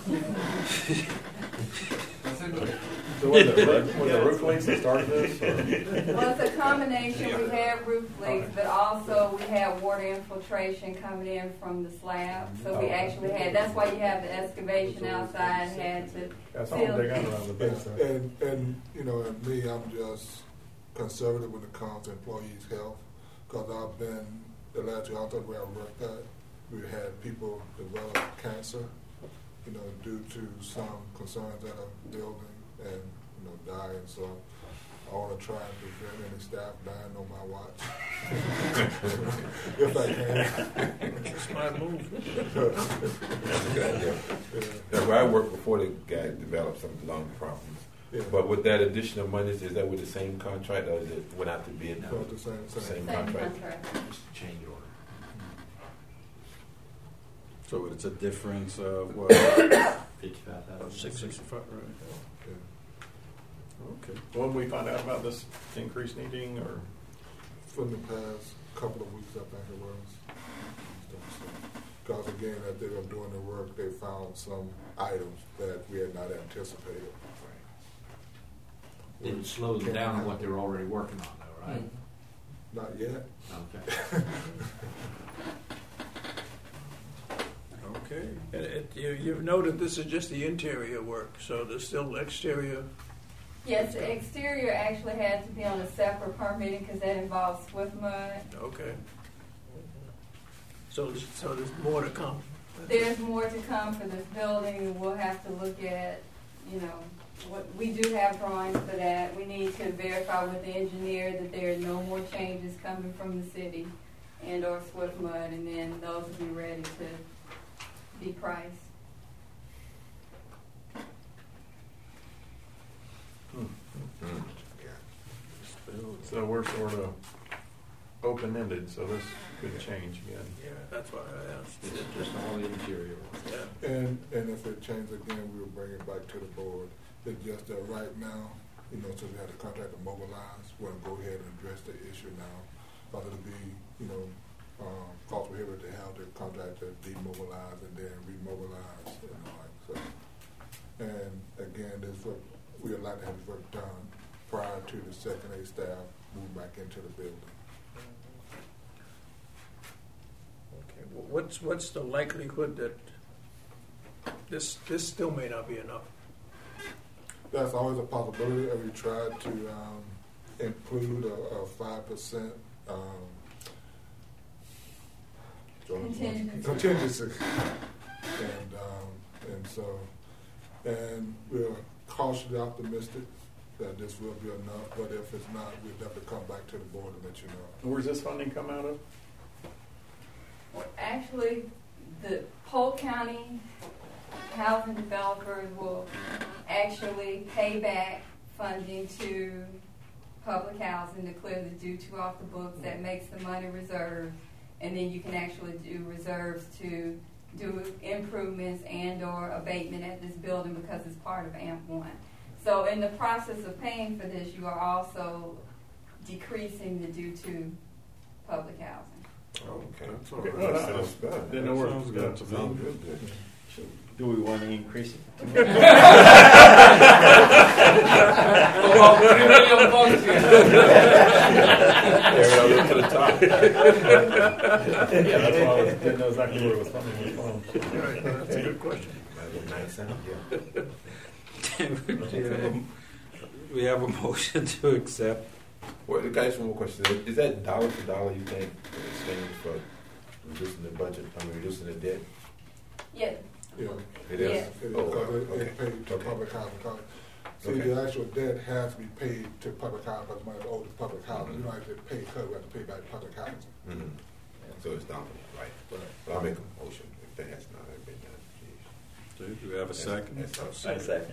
So was the roof leaks that started this? Well, it's a combination. We have roof leaks, but also we have water infiltration coming in from the slab. So we actually had, that's why you have the excavation outside, had to seal. And you know, and me, I'm just conservative when it comes to employees' health, because I've been, the last 2 hospitals where I worked at, we had people develop cancer, you know, due to some concerns at a building and, you know, die. And so I want to try and prevent any staff dying on my watch. If I can. That's my move. That's a good idea. That's where I worked before the guy developed some lung problems. Yeah. But with that additional money, is that with the same contract or is it went out to bid now? No, the same contract. Just change order. So it's a difference of what? 55,000. 665, right? Okay. When we find out about this increased needing, or from the past couple of weeks, I think it was. Because again, as they were doing the work, they found some items that we had not anticipated. Didn't slow them down on what they were already working on, though, right? Not yet. Okay. Okay. And you've noted this is just the interior work, so there's still exterior. Yes, the exterior actually had to be on a separate permitting because that involves swift mud. Okay. So there's more to come. There's more to come for this building. We'll have to look at, you know, what we do have drawings for that. We need to verify with the engineer that there are no more changes coming from the city and or swift mud, and then those will be ready to be priced. So we're sort of open-ended, so this could change again. Yeah, that's why I asked. It's just all the interior. Yeah. And if it changes again, we will bring it back to the board. It's just that right now, you know, so we have the contract to mobilize, we're going to go ahead and address the issue now. But it'll be, you know, cost prohibitive to have the contractor demobilize and then remobilize and all that. So, and again, this work, we would like to have this work done prior to the Section 8 staff move back into the building. Okay. What's the likelihood that this still may not be enough? That's always a possibility, and we tried to include a 5% contingency, and we're cautiously optimistic that this will be enough. But if it's not, we'll definitely come back to the board and let you know. Where's this funding come out of? Well, actually, the Polk County housing developers will actually pay back funding to public housing to clear the due to off the books. That makes the money reserved, and then you can actually do reserves to do improvements and or abatement at this building because it's part of AMP1. So in the process of paying for this, you are also decreasing the due to public housing. Okay. That's all Okay. right. Well, Sounds good. Didn't know where it Sounds was good to me. Good. Do we want to increase it? About $3 million here. There we go, to the top. Yeah, that's why I didn't know exactly where it was from. Right, that's a good question. Nice sound, yeah. We have a motion to accept. Well, can I ask one more question? Is that dollar for dollar, you think, in exchange for reducing the budget, reducing the debt? Yeah. Yeah. It is? Yes. It is, Oh, because okay. it paid to Okay. public housing. See, Okay. the actual debt has to be paid to public housing, but money owed to public housing. You don't have to pay HUD, we have to pay back public housing. Mm-hmm. So it's not right. So I'll make a motion if that has not been done. Do we have a second? I second.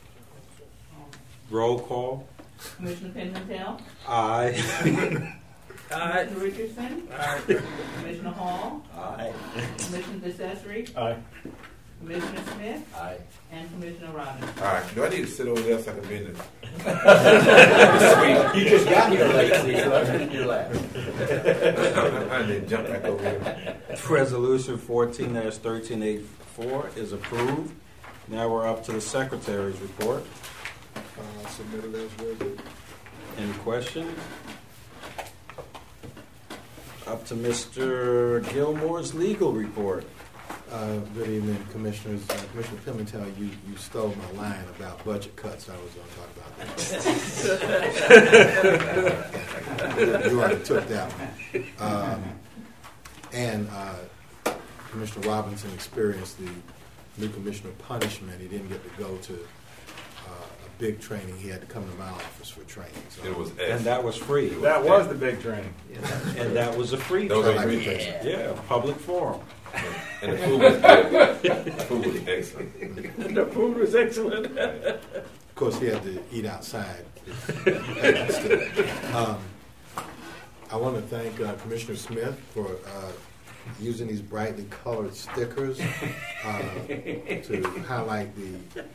Roll call. Commissioner Pimentel? Aye. Commissioner Richardson? Aye. Commissioner Hall? Aye. Commissioner DeCesare? Aye. Commissioner Smith? Aye. And Commissioner Robbins? All right. Do I need to sit over there so I can be in the... You just got here late, see, so I heard your laugh. I need to jump back over here. Resolution 14-1384 is approved. Now we're up to the Secretary's report. Submitted as written. Any questions? Up to Mr. Gilmore's legal report. Good evening, Commissioners. Commissioner Pimentel, you stole my line about budget cuts. I was going to talk about that. You already took that one. And Commissioner Robinson experienced the new commissioner punishment. He didn't get to go to a big training. He had to come to my office for training. So It was And that was free. That was the big training. And that was a free Those are training. free training. Yeah, public forum. And the food was good. The food was excellent. The food was excellent. Of course, he had to eat outside. I want to thank Commissioner Smith for using these brightly colored stickers to highlight the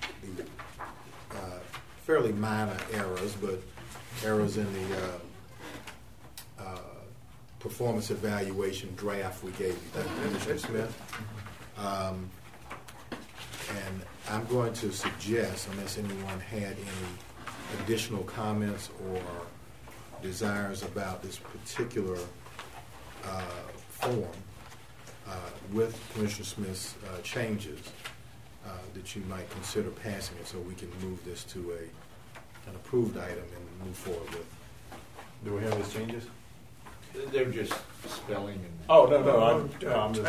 fairly minor errors, but errors in the performance evaluation draft we gave you. Thank you, Commissioner Smith. And I'm going to suggest, unless anyone had any additional comments or desires about this particular form with Commissioner Smith's changes, that you might consider passing it so we can move this to an approved item and move forward with. Do we have those changes? They're just spelling and. Oh, no, I'm just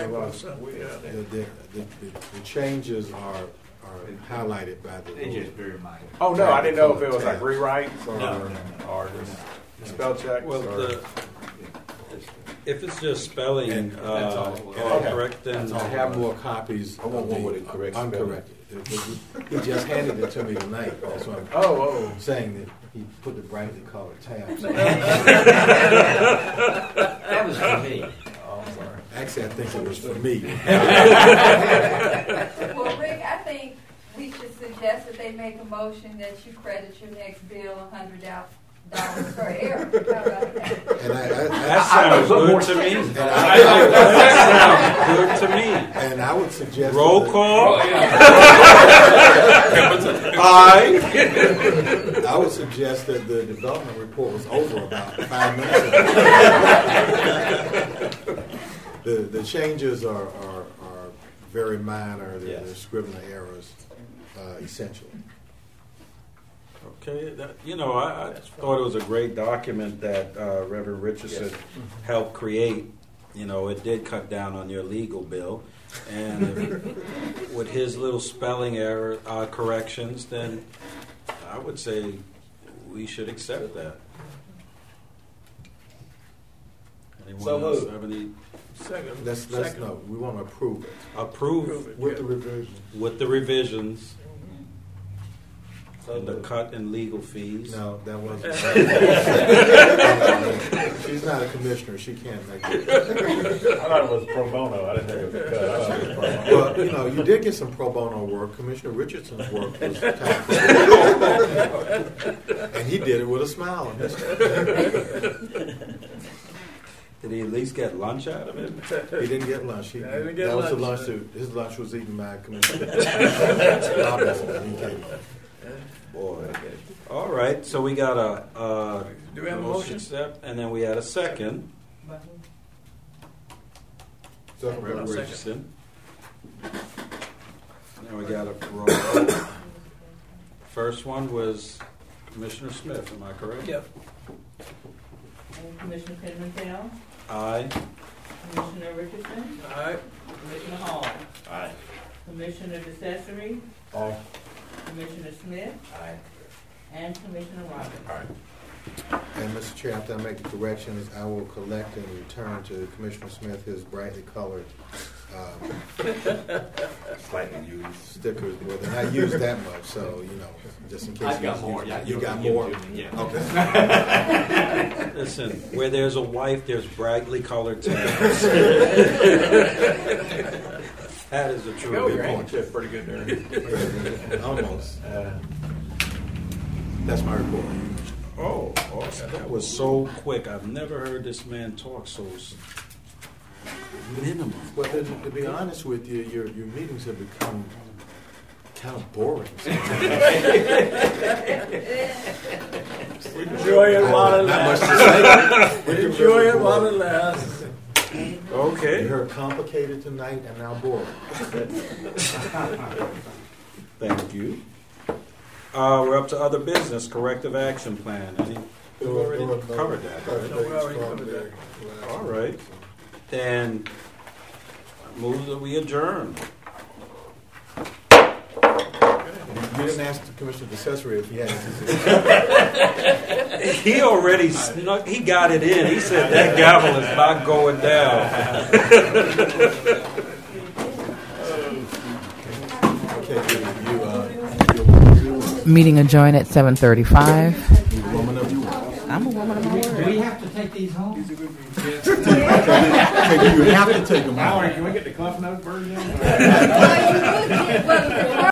The changes are highlighted by the. They're just very minor. Oh, no, I didn't know if it was like tab. rewrites or, No. or just spell checks. Well, or, if it's just spelling And that's all. correct, then I have more copies. I want one with the correct spelling. uncorrected. He just handed it to me tonight. That's why I'm oh. saying that he put the brightly colored tabs. That was for me. Oh, I'm sorry. Actually, I think it was for me. Well, Rick, I think we should suggest that they make a motion that you credit your next bill $100 per error. How about that? And that sounds good to me. That sounds good to me. And I would suggest Roll that call. Aye. I would suggest that the development report was over about 5 minutes ago. The changes are very minor. They're scrivener errors, essentially. Okay, I thought it was a great document that Reverend Richardson helped create. It did cut down on your legal bill. And with his little spelling error corrections, then I would say we should accept that. Anyone else have any? Second. Let's no. We want to approve it. Approve With the revision. with the revisions. And the cut in legal fees. No, that wasn't. She's not a commissioner. She can't make it. I thought it was pro bono. I didn't think it was cut. I thought it was pro bono. Well, you did get some pro bono work. Commissioner Richardson's work was top. And he did it with a smile on his face. Did he at least get lunch out of it? He didn't get lunch. didn't get that was the lunch. lunch. His lunch was eaten by Commissioner Robinson. Boy. All right, so we got a Do we have a motion? Step, and then we had a second. Second. Richardson. Now we got a roll call. First one was Commissioner Smith, am I correct? Yep. And Commissioner Pimentel? Aye. Commissioner Richardson? Aye. Commissioner Hall? Aye. Commissioner DeCesare? Aye. Commissioner Smith? Aye. and Commissioner Rogers. All right. And Mr. Chair, after I make the corrections, I will collect and return to Commissioner Smith his brightly colored Slightly used stickers. Well, they're not used that much, so just in case. I've got more. Yeah, you got more. Yeah. Okay. Listen, where there's a wife, there's brightly colored tabs. That is a true Your point. handshake pretty good there. Almost. That's my report. Oh, awesome. That was so quick. I've never heard this man talk so minimum. Well, to be honest with you, your meetings have become kind of boring. We enjoy it while it lasts. We enjoy it while it lasts. Okay. You heard complicated tonight and now boring. Thank you. We're up to other business, corrective action plan. We already covered that, right? No, we already covered that. All right. Then move that we adjourn. You didn't ask Commissioner DeCesare if he had anything. He already snuck, he got it in. He said that gavel is not going down. Okay, Meeting adjourned at 7:35. woman of your word. I'm a woman of my word. Do we have to take these home? Okay, you have to take them out. Can we get the Cliff Note version?